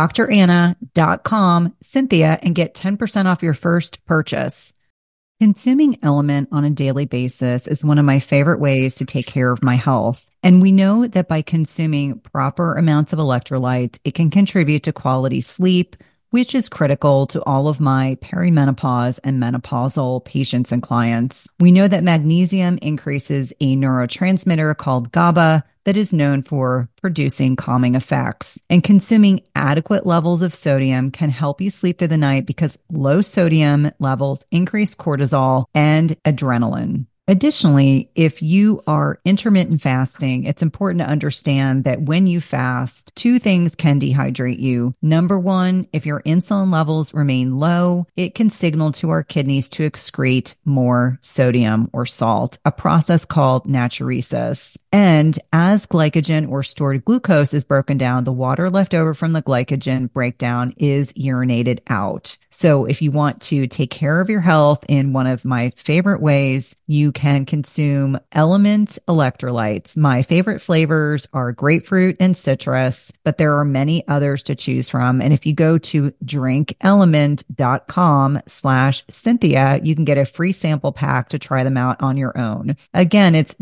dranna.com, Cynthia, and get ten percent off your first purchase. Consuming Element on a daily basis is one of my favorite ways to take care of my health. And we know that by consuming proper amounts of electrolytes, it can contribute to quality sleep, which is critical to all of my perimenopause and menopausal patients and clients. We know that magnesium increases a neurotransmitter called GABA that is known for producing calming effects. And consuming adequate levels of sodium can help you sleep through the night because low sodium levels increase cortisol and adrenaline. Additionally, if you are intermittent fasting, it's important to understand that when you fast, two things can dehydrate you. Number one, if your insulin levels remain low, it can signal to our kidneys to excrete more sodium or salt, a process called natriuresis. And as glycogen or stored glucose is broken down, the water left over from the glycogen breakdown is urinated out. So if you want to take care of your health in one of my favorite ways, you can consume Element electrolytes. My favorite flavors are grapefruit and citrus, but there are many others to choose from. And if you go to drinkelement.com slash Cynthia, you can get a free sample pack to try them out on your own. Again, it's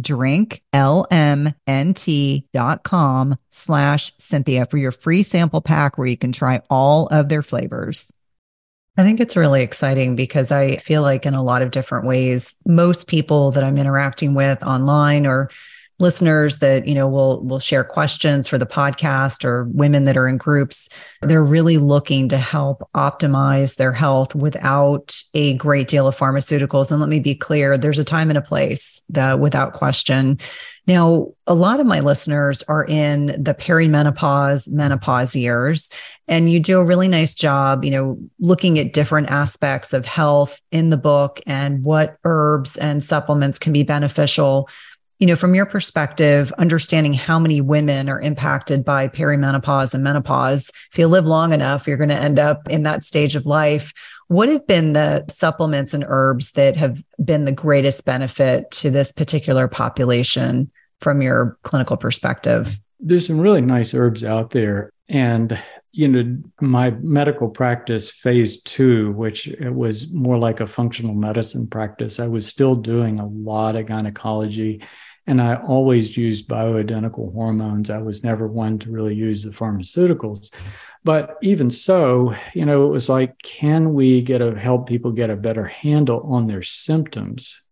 drinkelement.com slash Cynthia for your free sample pack where you can try all of their flavors. I think it's really exciting because I feel like in a lot of different ways, most people that I'm interacting with online or listeners that, you know, will will share questions for the podcast or women that are in groups, they're really looking to help optimize their health without a great deal of pharmaceuticals. And let me be clear, there's a time and a place, that without question. Now, a lot of my listeners are in the perimenopause, menopause years, and you do a really nice job, you know, looking at different aspects of health in the book and what herbs and supplements can be beneficial. You know, from your perspective, understanding how many women are impacted by perimenopause and menopause. If you live long enough, you're going to end up in that stage of life. What have been the supplements and herbs that have been the greatest benefit to this particular population from your clinical perspective? There's some really nice herbs out there. And, you know, my medical practice phase two, which it was more like a functional medicine practice, I was still doing a lot of gynecology. And I always used bioidentical hormones. I was never one to really use the pharmaceuticals. But even so, you know, it was like, can we get a help people get a better handle on their symptoms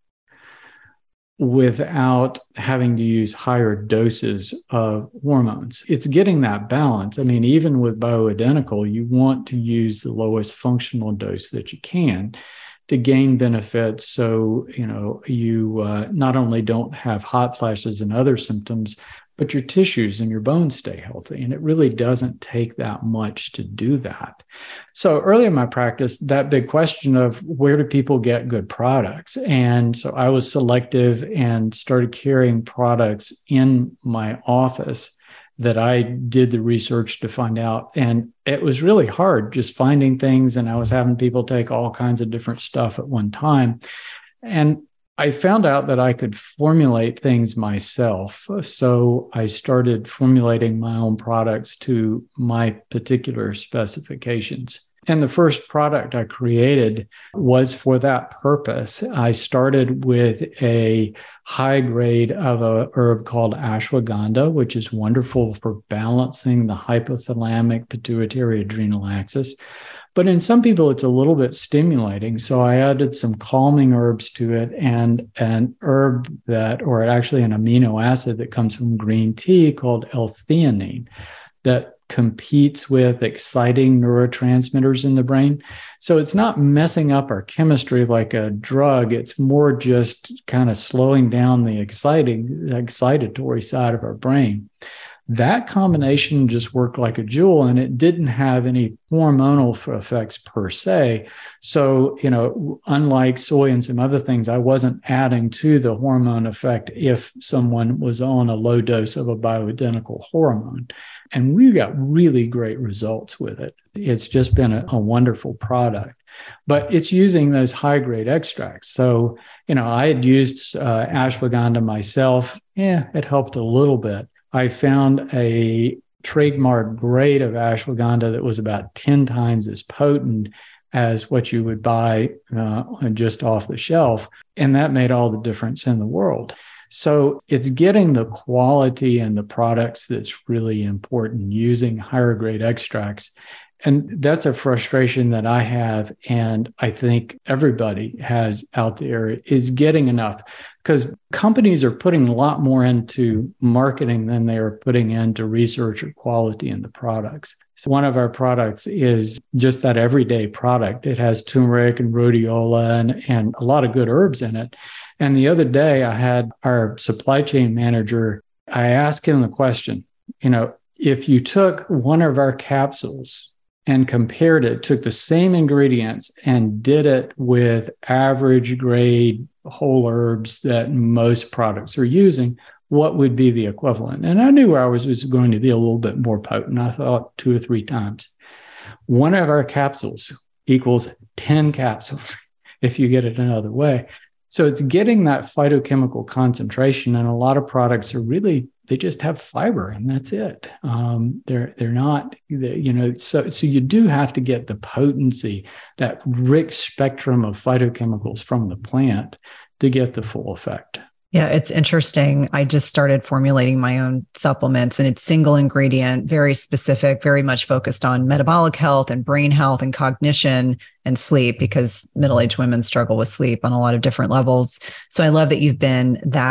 without having to use higher doses of hormones? It's getting that balance. I mean, even with bioidentical, you want to use the lowest functional dose that you can to gain benefits. So, you know, you uh, not only don't have hot flashes and other symptoms, but your tissues and your bones stay healthy. And it really doesn't take that much to do that. So early in my practice, that big question of where do people get good products? And so I was selective and started carrying products in my office that I did the research to find out. And it was really hard just finding things. And I was having people take all kinds of different stuff at one time. And I found out that I could formulate things myself. So I started formulating my own products to my particular specifications. And the first product I created was for that purpose. I started with a high grade of a herb called ashwagandha, which is wonderful for balancing the hypothalamic pituitary adrenal axis. But in some people, it's a little bit stimulating. So I added some calming herbs to it and an herb that, or actually an amino acid that comes from green tea called L-theanine that competes with exciting neurotransmitters in the brain. So it's not messing up our chemistry like a drug. It's more just kind of slowing down the exciting, the excitatory side of our brain. That combination just worked like a jewel, and it didn't have any hormonal effects per se. So, you know, unlike soy and some other things, I wasn't adding to the hormone effect if someone was on a low dose of a bioidentical hormone. And we got really great results with it. It's just been a, a wonderful product. But it's using those high-grade extracts. So, you know, I had used uh, ashwagandha myself. Yeah, it helped a little bit. I found a trademark grade of ashwagandha that was about ten times as potent as what you would buy uh, just off the shelf. And that made all the difference in the world. So it's getting the quality and the products that's really important, using higher grade extracts. And that's a frustration that I have, and I think everybody has out there, is getting enough, because companies are putting a lot more into marketing than they are putting into research or quality in the products. So one of our products is just that everyday product. It has turmeric and rhodiola and, and a lot of good herbs in it. And the other day I had our supply chain manager, I asked him the question, you know, if you took one of our capsules and compared it, took the same ingredients and did it with average grade whole herbs that most products are using, what would be the equivalent? And I knew ours was going to be a little bit more potent. I thought two or three times. One of our capsules equals ten capsules if you get it another way. So it's getting that phytochemical concentration, and a lot of products are really, they just have fiber and that's it. Um, they're they're not, you know, so so you do have to get the potency, that rich spectrum of phytochemicals from the plant to get the full effect. Yeah, it's interesting. I just started formulating my own supplements, and it's single ingredient, very specific, very much focused on metabolic health and brain health and cognition and sleep, because middle-aged women struggle with sleep on a lot of different levels. So I love that you've been that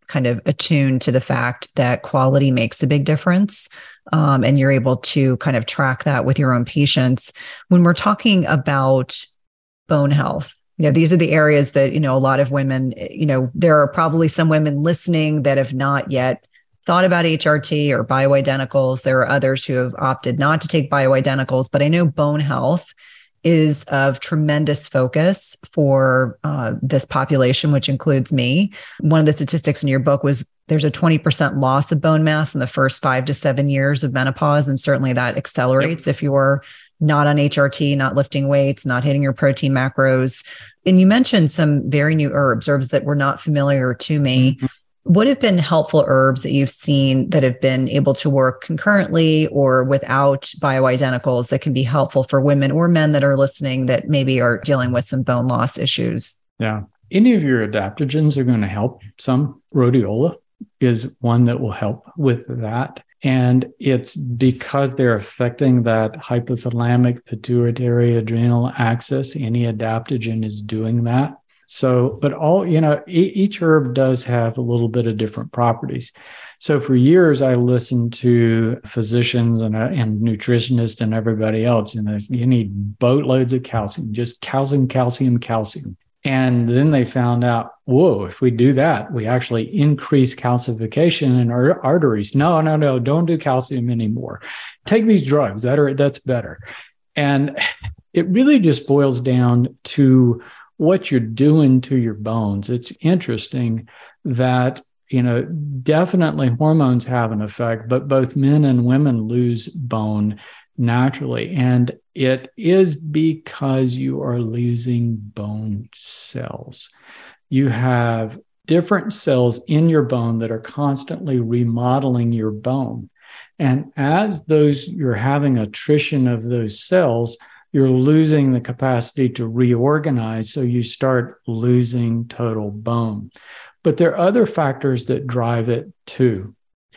kind of attuned to the fact that quality makes a big difference. Um, and you're able to kind of track that with your own patients. When we're talking about bone health, you know, these are the areas that, you know, a lot of women, you know, there are probably some women listening that have not yet thought about H R T or bioidenticals. There are others who have opted not to take bioidenticals, but I know bone health is of tremendous focus for uh, this population, which includes me. One of the statistics in your book was there's a twenty percent loss of bone mass in the first five to seven years of menopause. And certainly that accelerates yep. if you're not on H R T, not lifting weights, not hitting your protein macros. And you mentioned some very new herbs, herbs that were not familiar to me. Mm-hmm. What have been helpful herbs that you've seen that have been able to work concurrently or without bioidenticals that can be helpful for women or men that are listening that maybe are dealing with some bone loss issues? Yeah. Any of your adaptogens are going to help. Some rhodiola is one that will help with that. And it's because they're affecting that hypothalamic pituitary adrenal axis. Any adaptogen is doing that. So, but all, you know, e- each herb does have a little bit of different properties. So for years, I listened to physicians and, uh, and nutritionists and everybody else, and you, know, you need boatloads of calcium, just calcium, calcium, calcium. And then they found out, whoa, if we do that, we actually increase calcification in our arteries. No, no, no, don't do calcium anymore. Take these drugs, that are, that's better. And it really just boils down to what you're doing to your bones. It's interesting that, you know, definitely hormones have an effect, but both men and women lose bone naturally. And it is because you are losing bone cells. You have different cells in your bone that are constantly remodeling your bone. And as those, you're having attrition of those cells, you're losing the capacity to reorganize, so you start losing total bone. But there are other factors that drive it too.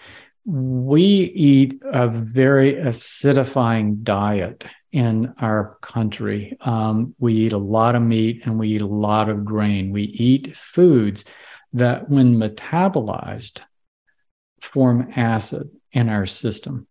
We eat a very acidifying diet in our country. Um, we eat a lot of meat and we eat a lot of grain. We eat foods that, when metabolized, form acid in our system.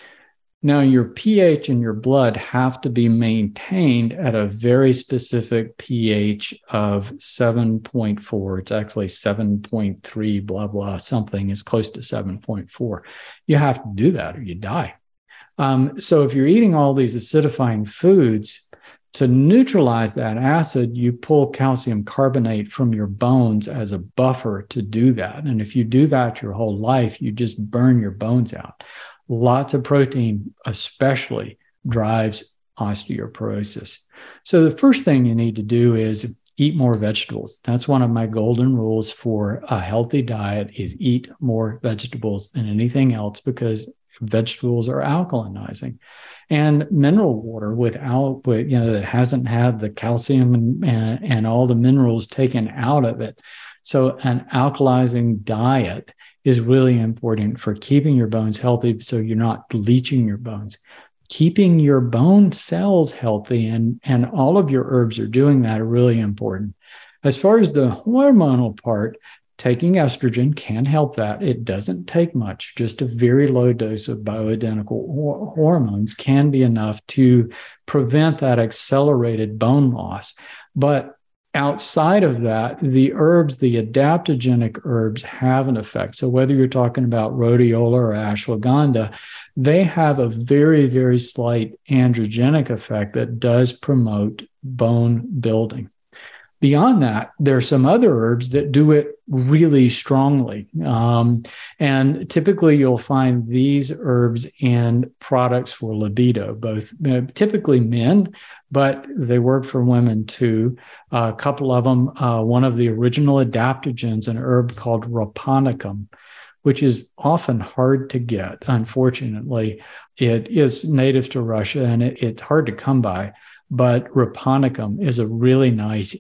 Now, your pH in your blood have to be maintained at a very specific pH of seven point four. It's actually seven point three, blah, blah, something is close to seven point four. You have to do that or you die. Um, so if you're eating all these acidifying foods, to neutralize that acid, you pull calcium carbonate from your bones as a buffer to do that. And if you do that your whole life, you just burn your bones out. Lots of protein, especially, drives osteoporosis. So the first thing you need to do is eat more vegetables. That's one of my golden rules for a healthy diet, is eat more vegetables than anything else, because vegetables are alkalinizing. And mineral water without, with, you know, that hasn't had the calcium and, and, and all the minerals taken out of it. So an alkalizing diet is really important for keeping your bones healthy, so you're not bleaching your bones. Keeping your bone cells healthy, and, and all of your herbs are doing that, are really important. As far as the hormonal part, taking estrogen can help that. It doesn't take much. Just a very low dose of bioidentical hor- hormones can be enough to prevent that accelerated bone loss. But outside of that, the herbs, the adaptogenic herbs, have an effect. So whether you're talking about rhodiola or ashwagandha, they have a very, very slight androgenic effect that does promote bone building. Beyond that, there are some other herbs that do it really strongly. Um, and typically you'll find these herbs in products for libido, both uh, typically men, but they work for women too. Uh, a couple of them, uh, one of the original adaptogens, an herb called Raponicum, which is often hard to get. Unfortunately, it is native to Russia and it, it's hard to come by. But Raponicum is a really nice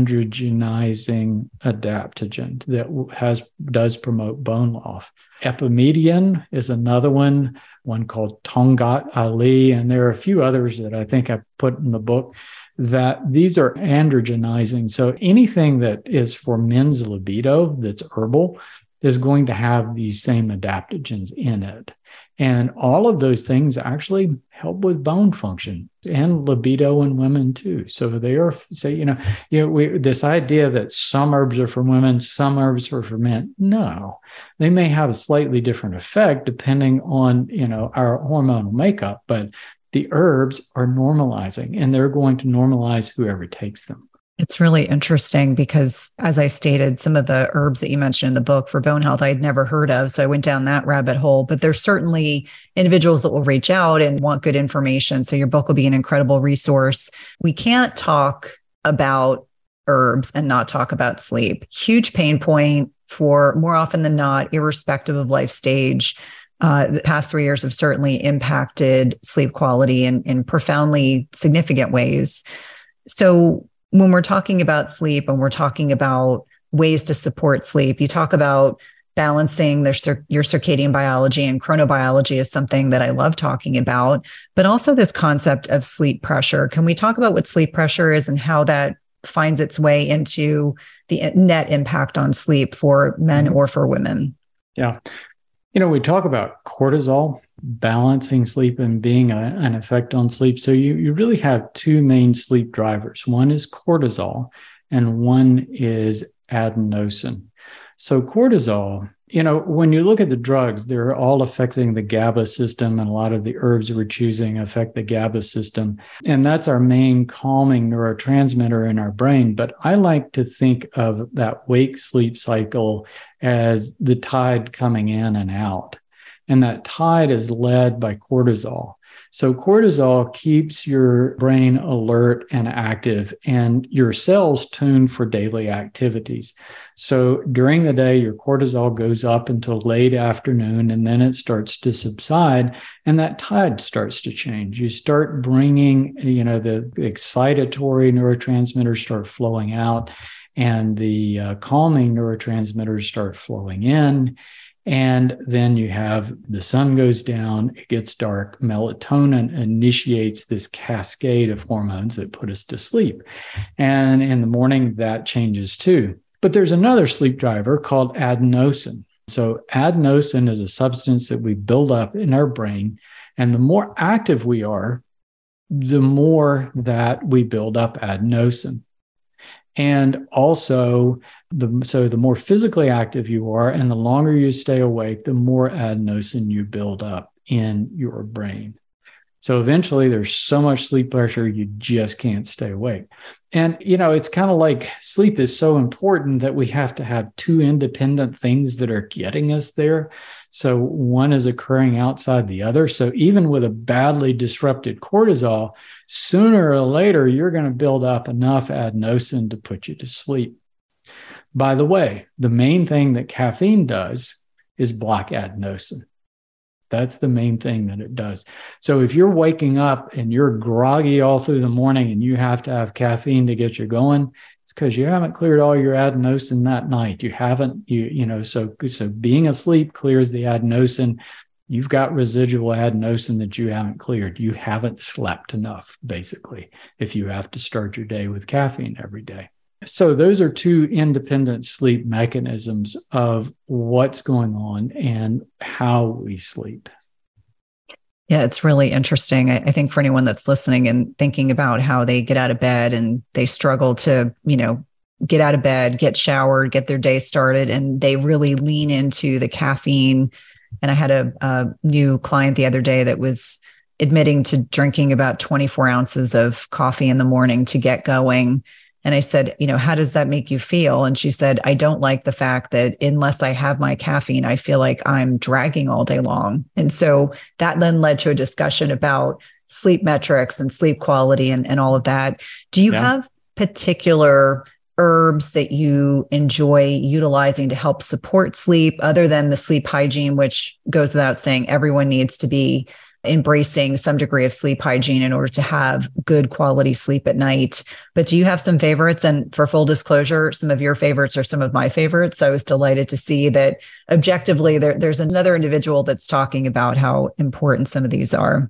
androgenizing adaptogen that has does promote bone loss. Epimedian is another one, one called Tongat Ali, and there are a few others that I think I put in the book, that these are androgenizing. So anything that is for men's libido that's herbal is going to have these same adaptogens in it. And all of those things actually help with bone function and libido in women too. So they are, say, you know, you know, we, this idea that some herbs are for women, some herbs are for men. No, they may have a slightly different effect depending on, you know, our hormonal makeup, but the herbs are normalizing, and they're going to normalize whoever takes them. It's really interesting because, as I stated, some of the herbs that you mentioned in the book for bone health, I had never heard of. So I went down that rabbit hole. But there's certainly individuals that will reach out and want good information. So your book will be an incredible resource. We can't talk about herbs and not talk about sleep. Huge pain point for, more often than not, irrespective of life stage. Uh, the past three years have certainly impacted sleep quality in, in profoundly significant ways. So when we're talking about sleep and we're talking about ways to support sleep, you talk about balancing their, your circadian biology, and chronobiology is something that I love talking about, but also this concept of sleep pressure. Can we talk about what sleep pressure is and how that finds its way into the net impact on sleep for men mm-hmm. or for women? Yeah. You know, we talk about cortisol balancing sleep and being a, an effect on sleep. So you, you really have two main sleep drivers. One is cortisol and one is adenosine. So cortisol, you know, when you look at the drugs, they're all affecting the GABA system, and a lot of the herbs we're choosing affect the GABA system. And that's our main calming neurotransmitter in our brain. But I like to think of that wake-sleep cycle as the tide coming in and out. And that tide is led by cortisol. So cortisol keeps your brain alert and active, and your cells tuned for daily activities. So during the day, your cortisol goes up until late afternoon, and then it starts to subside, and that tide starts to change. You start bringing, you know, the excitatory neurotransmitters start flowing out, and the uh, calming neurotransmitters start flowing in. And then you have the sun goes down, it gets dark, melatonin initiates this cascade of hormones that put us to sleep. And in the morning, that changes too. But there's another sleep driver called adenosine. So adenosine is a substance that we build up in our brain. And the more active we are, the more that we build up adenosine. And also, the, so the more physically active you are and the longer you stay awake, the more adenosine you build up in your brain. So eventually there's so much sleep pressure, you just can't stay awake. And, you know, it's kind of like sleep is so important that we have to have two independent things that are getting us there. So one is occurring outside the other. So even with a badly disrupted cortisol, sooner or later, you're going to build up enough adenosine to put you to sleep. By the way, the main thing that caffeine does is block adenosine. That's the main thing that it does. So if you're waking up and you're groggy all through the morning and you have to have caffeine to get you going, it's because you haven't cleared all your adenosine that night. You haven't, you, you know, so, so being asleep clears the adenosine. You've got residual adenosine that you haven't cleared. You haven't slept enough, basically, if you have to start your day with caffeine every day. So those are two independent sleep mechanisms of what's going on and how we sleep. Yeah, it's really interesting. I, I think for anyone that's listening and thinking about how they get out of bed and they struggle to, you know, get out of bed, get showered, get their day started, and they really lean into the caffeine. And I had a, a new client the other day that was admitting to drinking about twenty-four ounces of coffee in the morning to get going. And I said, you know, how does that make you feel? And she said, I don't like the fact that unless I have my caffeine, I feel like I'm dragging all day long. And so that then led to a discussion about sleep metrics and sleep quality and, and all of that. Do you yeah. have particular herbs that you enjoy utilizing to help support sleep other than the sleep hygiene, which goes without saying, everyone needs to be embracing some degree of sleep hygiene in order to have good quality sleep at night. But do you have some favorites? And for full disclosure, some of your favorites are some of my favorites. So I was delighted to see that objectively there, there's another individual that's talking about how important some of these are.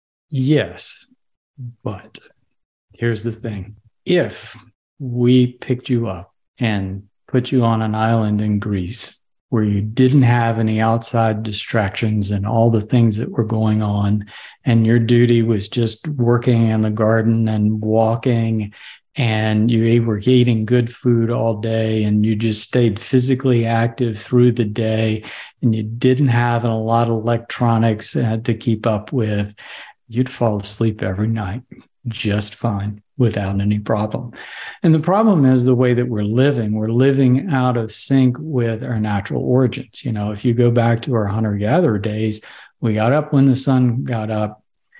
Yes, but here's the thing. If we picked you up and put you on an island in Greece where you didn't have any outside distractions and all the things that were going on. And your duty was just working in the garden and walking, and you were eating good food all day, and you just stayed physically active through the day, and you didn't have a lot of electronics uh, to keep up with, you'd fall asleep every night just fine without any problem. And the problem is the way that we're living. We're living out of sync with our natural origins. You know, if you go back to our hunter-gatherer days, we got up when the sun got up.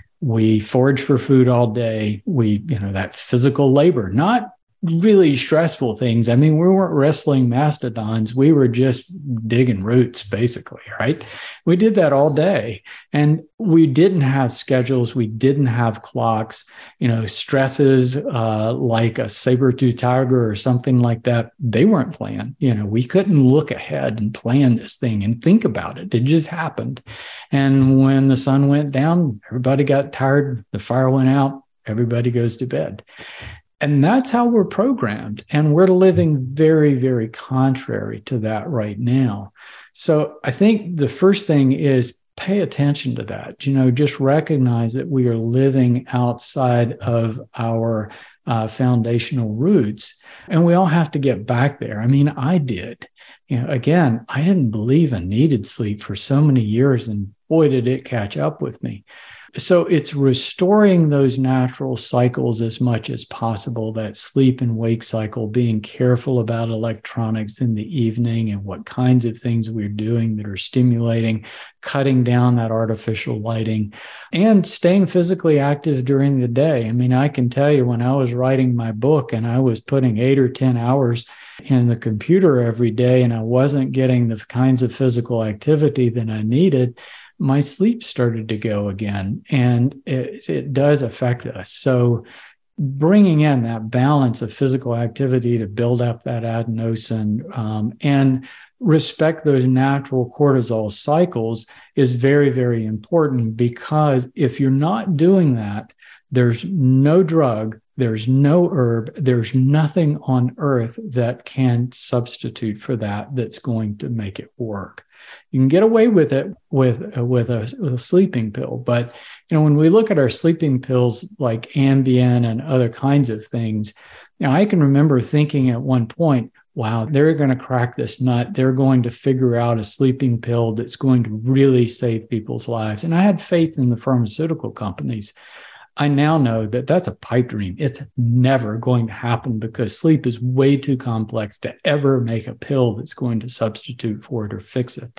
We foraged for food all day. We, you know, that physical labor, not really stressful things. I mean, we weren't wrestling mastodons. We were just digging roots, basically, right? We did that all day. And we didn't have schedules. We didn't have clocks. You know, stresses uh, like a saber-toothed tiger or something like that, they weren't planned. You know, we couldn't look ahead and plan this thing and think about it. It just happened. And when the sun went down, everybody got tired. The fire went out. Everybody goes to bed. And that's how we're programmed. And we're living very, very contrary to that right now. So I think the first thing is pay attention to that. You know, just recognize that we are living outside of our uh, foundational roots. And we all have to get back there. I mean, I did. You know, again, I didn't believe I needed sleep for so many years, and boy, did it catch up with me. So it's restoring those natural cycles as much as possible, that sleep and wake cycle, being careful about electronics in the evening and what kinds of things we're doing that are stimulating, cutting down that artificial lighting, and staying physically active during the day. I mean, I can tell you when I was writing my book and I was putting eight or ten hours in the computer every day and I wasn't getting the kinds of physical activity that I needed, my sleep started to go again, and it, it does affect us. So bringing in that balance of physical activity to build up that adenosine um, and respect those natural cortisol cycles is very, very important, because if you're not doing that, there's no drug, there's no herb, there's nothing on earth that can substitute for that that's going to make it work. You can get away with it with, uh, with, a, with a sleeping pill. But, you know, when we look at our sleeping pills like Ambien and other kinds of things, you know, I can remember thinking at one point, wow, they're going to crack this nut. They're going to figure out a sleeping pill that's going to really save people's lives. And I had faith in the pharmaceutical companies. I now know that that's a pipe dream. It's never going to happen, because sleep is way too complex to ever make a pill that's going to substitute for it or fix it.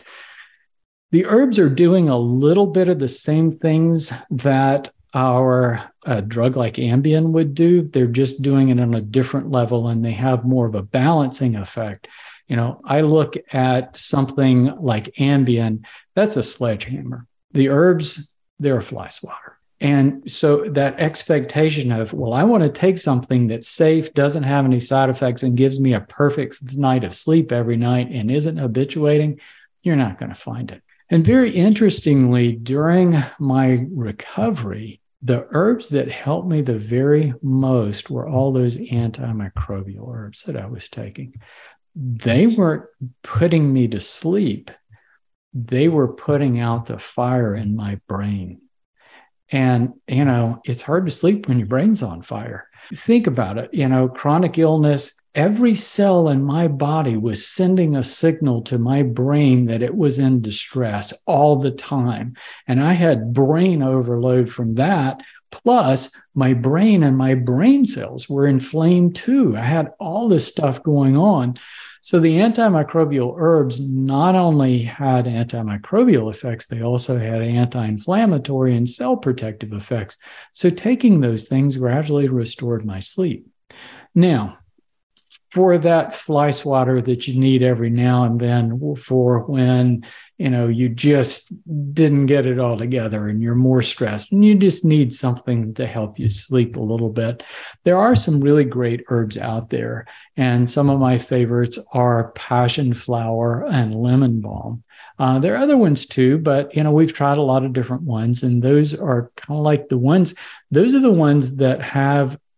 The herbs are doing a little bit of the same things that our a drug like Ambien would do. They're just doing it on a different level, and they have more of a balancing effect. You know, I look at something like Ambien, that's a sledgehammer. The herbs, they're a fly swatter. And so that expectation of, well, I want to take something that's safe, doesn't have any side effects, and gives me a perfect night of sleep every night and isn't habituating, you're not going to find it. And very interestingly, during my recovery, the herbs that helped me the very most were all those antimicrobial herbs that I was taking. They weren't putting me to sleep. They were putting out the fire in my brain. And, you know, it's hard to sleep when your brain's on fire. Think about it, you know, chronic illness, every cell in my body was sending a signal to my brain that it was in distress all the time. And I had brain overload from that. Plus, my brain and my brain cells were inflamed too. I had all this stuff going on. So the antimicrobial herbs not only had antimicrobial effects, they also had anti-inflammatory and cell protective effects. So taking those things gradually restored my sleep. Now, for that fly swatter that you need every now and then, for when, you know, you just didn't get it all together and you're more stressed and you just need something to help you sleep a little bit, there are some really great herbs out there. And some of my favorites are passion flower and lemon balm. Uh, there are other ones too, but, you know, we've tried a lot of different ones, and those are kind of like the ones, those are the ones that have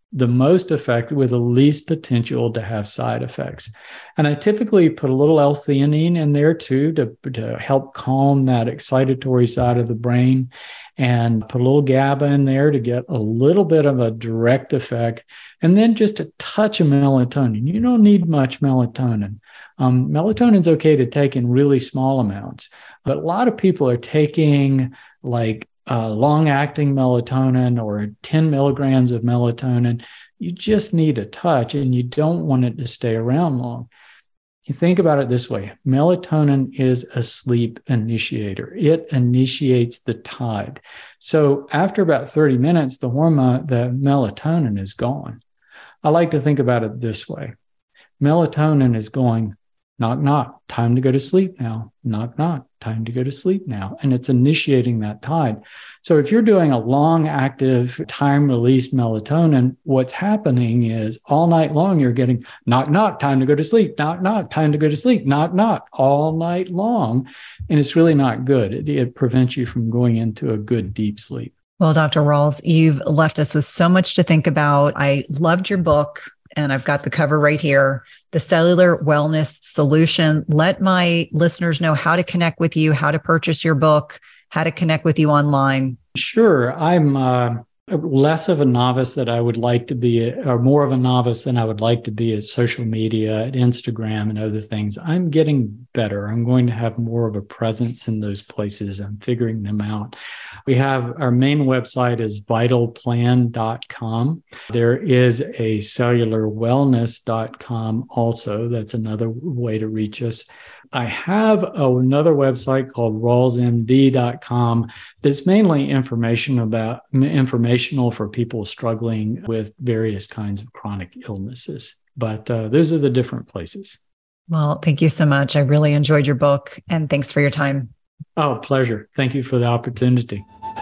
the most effective with the least potential to have side effects. And I typically put a little L-theanine in there too to, to help calm that excitatory side of the brain, and put a little GABA in there to get a little bit of a direct effect. And then just a touch of melatonin. You don't need much melatonin. Um, melatonin's okay to take in really small amounts, but a lot of people are taking like Uh, long-acting melatonin or ten milligrams of melatonin. You just need a touch, and you don't want it to stay around long. You think about it this way. Melatonin is a sleep initiator. It initiates the tide. So after about thirty minutes, the hormone, the melatonin is gone. I like to think about it this way. Melatonin is going, knock, knock, time to go to sleep now. Knock, knock, time to go to sleep now. And it's initiating that tide. So if you're doing a long active time-released melatonin, what's happening is all night long, you're getting knock, knock, time to go to sleep, knock, knock, time to go to sleep, knock, knock, all night long. And it's really not good. It, it prevents you from going into a good deep sleep. Well, Doctor Rawls, you've left us with so much to think about. I loved your book, and I've got the cover right here, The Cellular Wellness Solution. Let my listeners know how to connect with you, how to purchase your book, how to connect with you online. Sure. I'm uh, less of a novice that I would like to be, or more of a novice than I would like to be at social media, at Instagram and other things. I'm getting better. I'm going to have more of a presence in those places. I'm figuring them out. We have our main website is vital plan dot com. There is a cellular wellness dot com also. That's another way to reach us. I have another website called rawls m d dot com that's mainly information about informational for people struggling with various kinds of chronic illnesses. But uh, those are the different places. Well, thank you so much. I really enjoyed your book, and thanks for your time. Oh, pleasure. Thank you for the opportunity.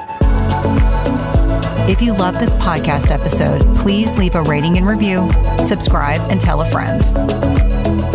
If you love this podcast episode, please leave a rating and review, subscribe, and tell a friend.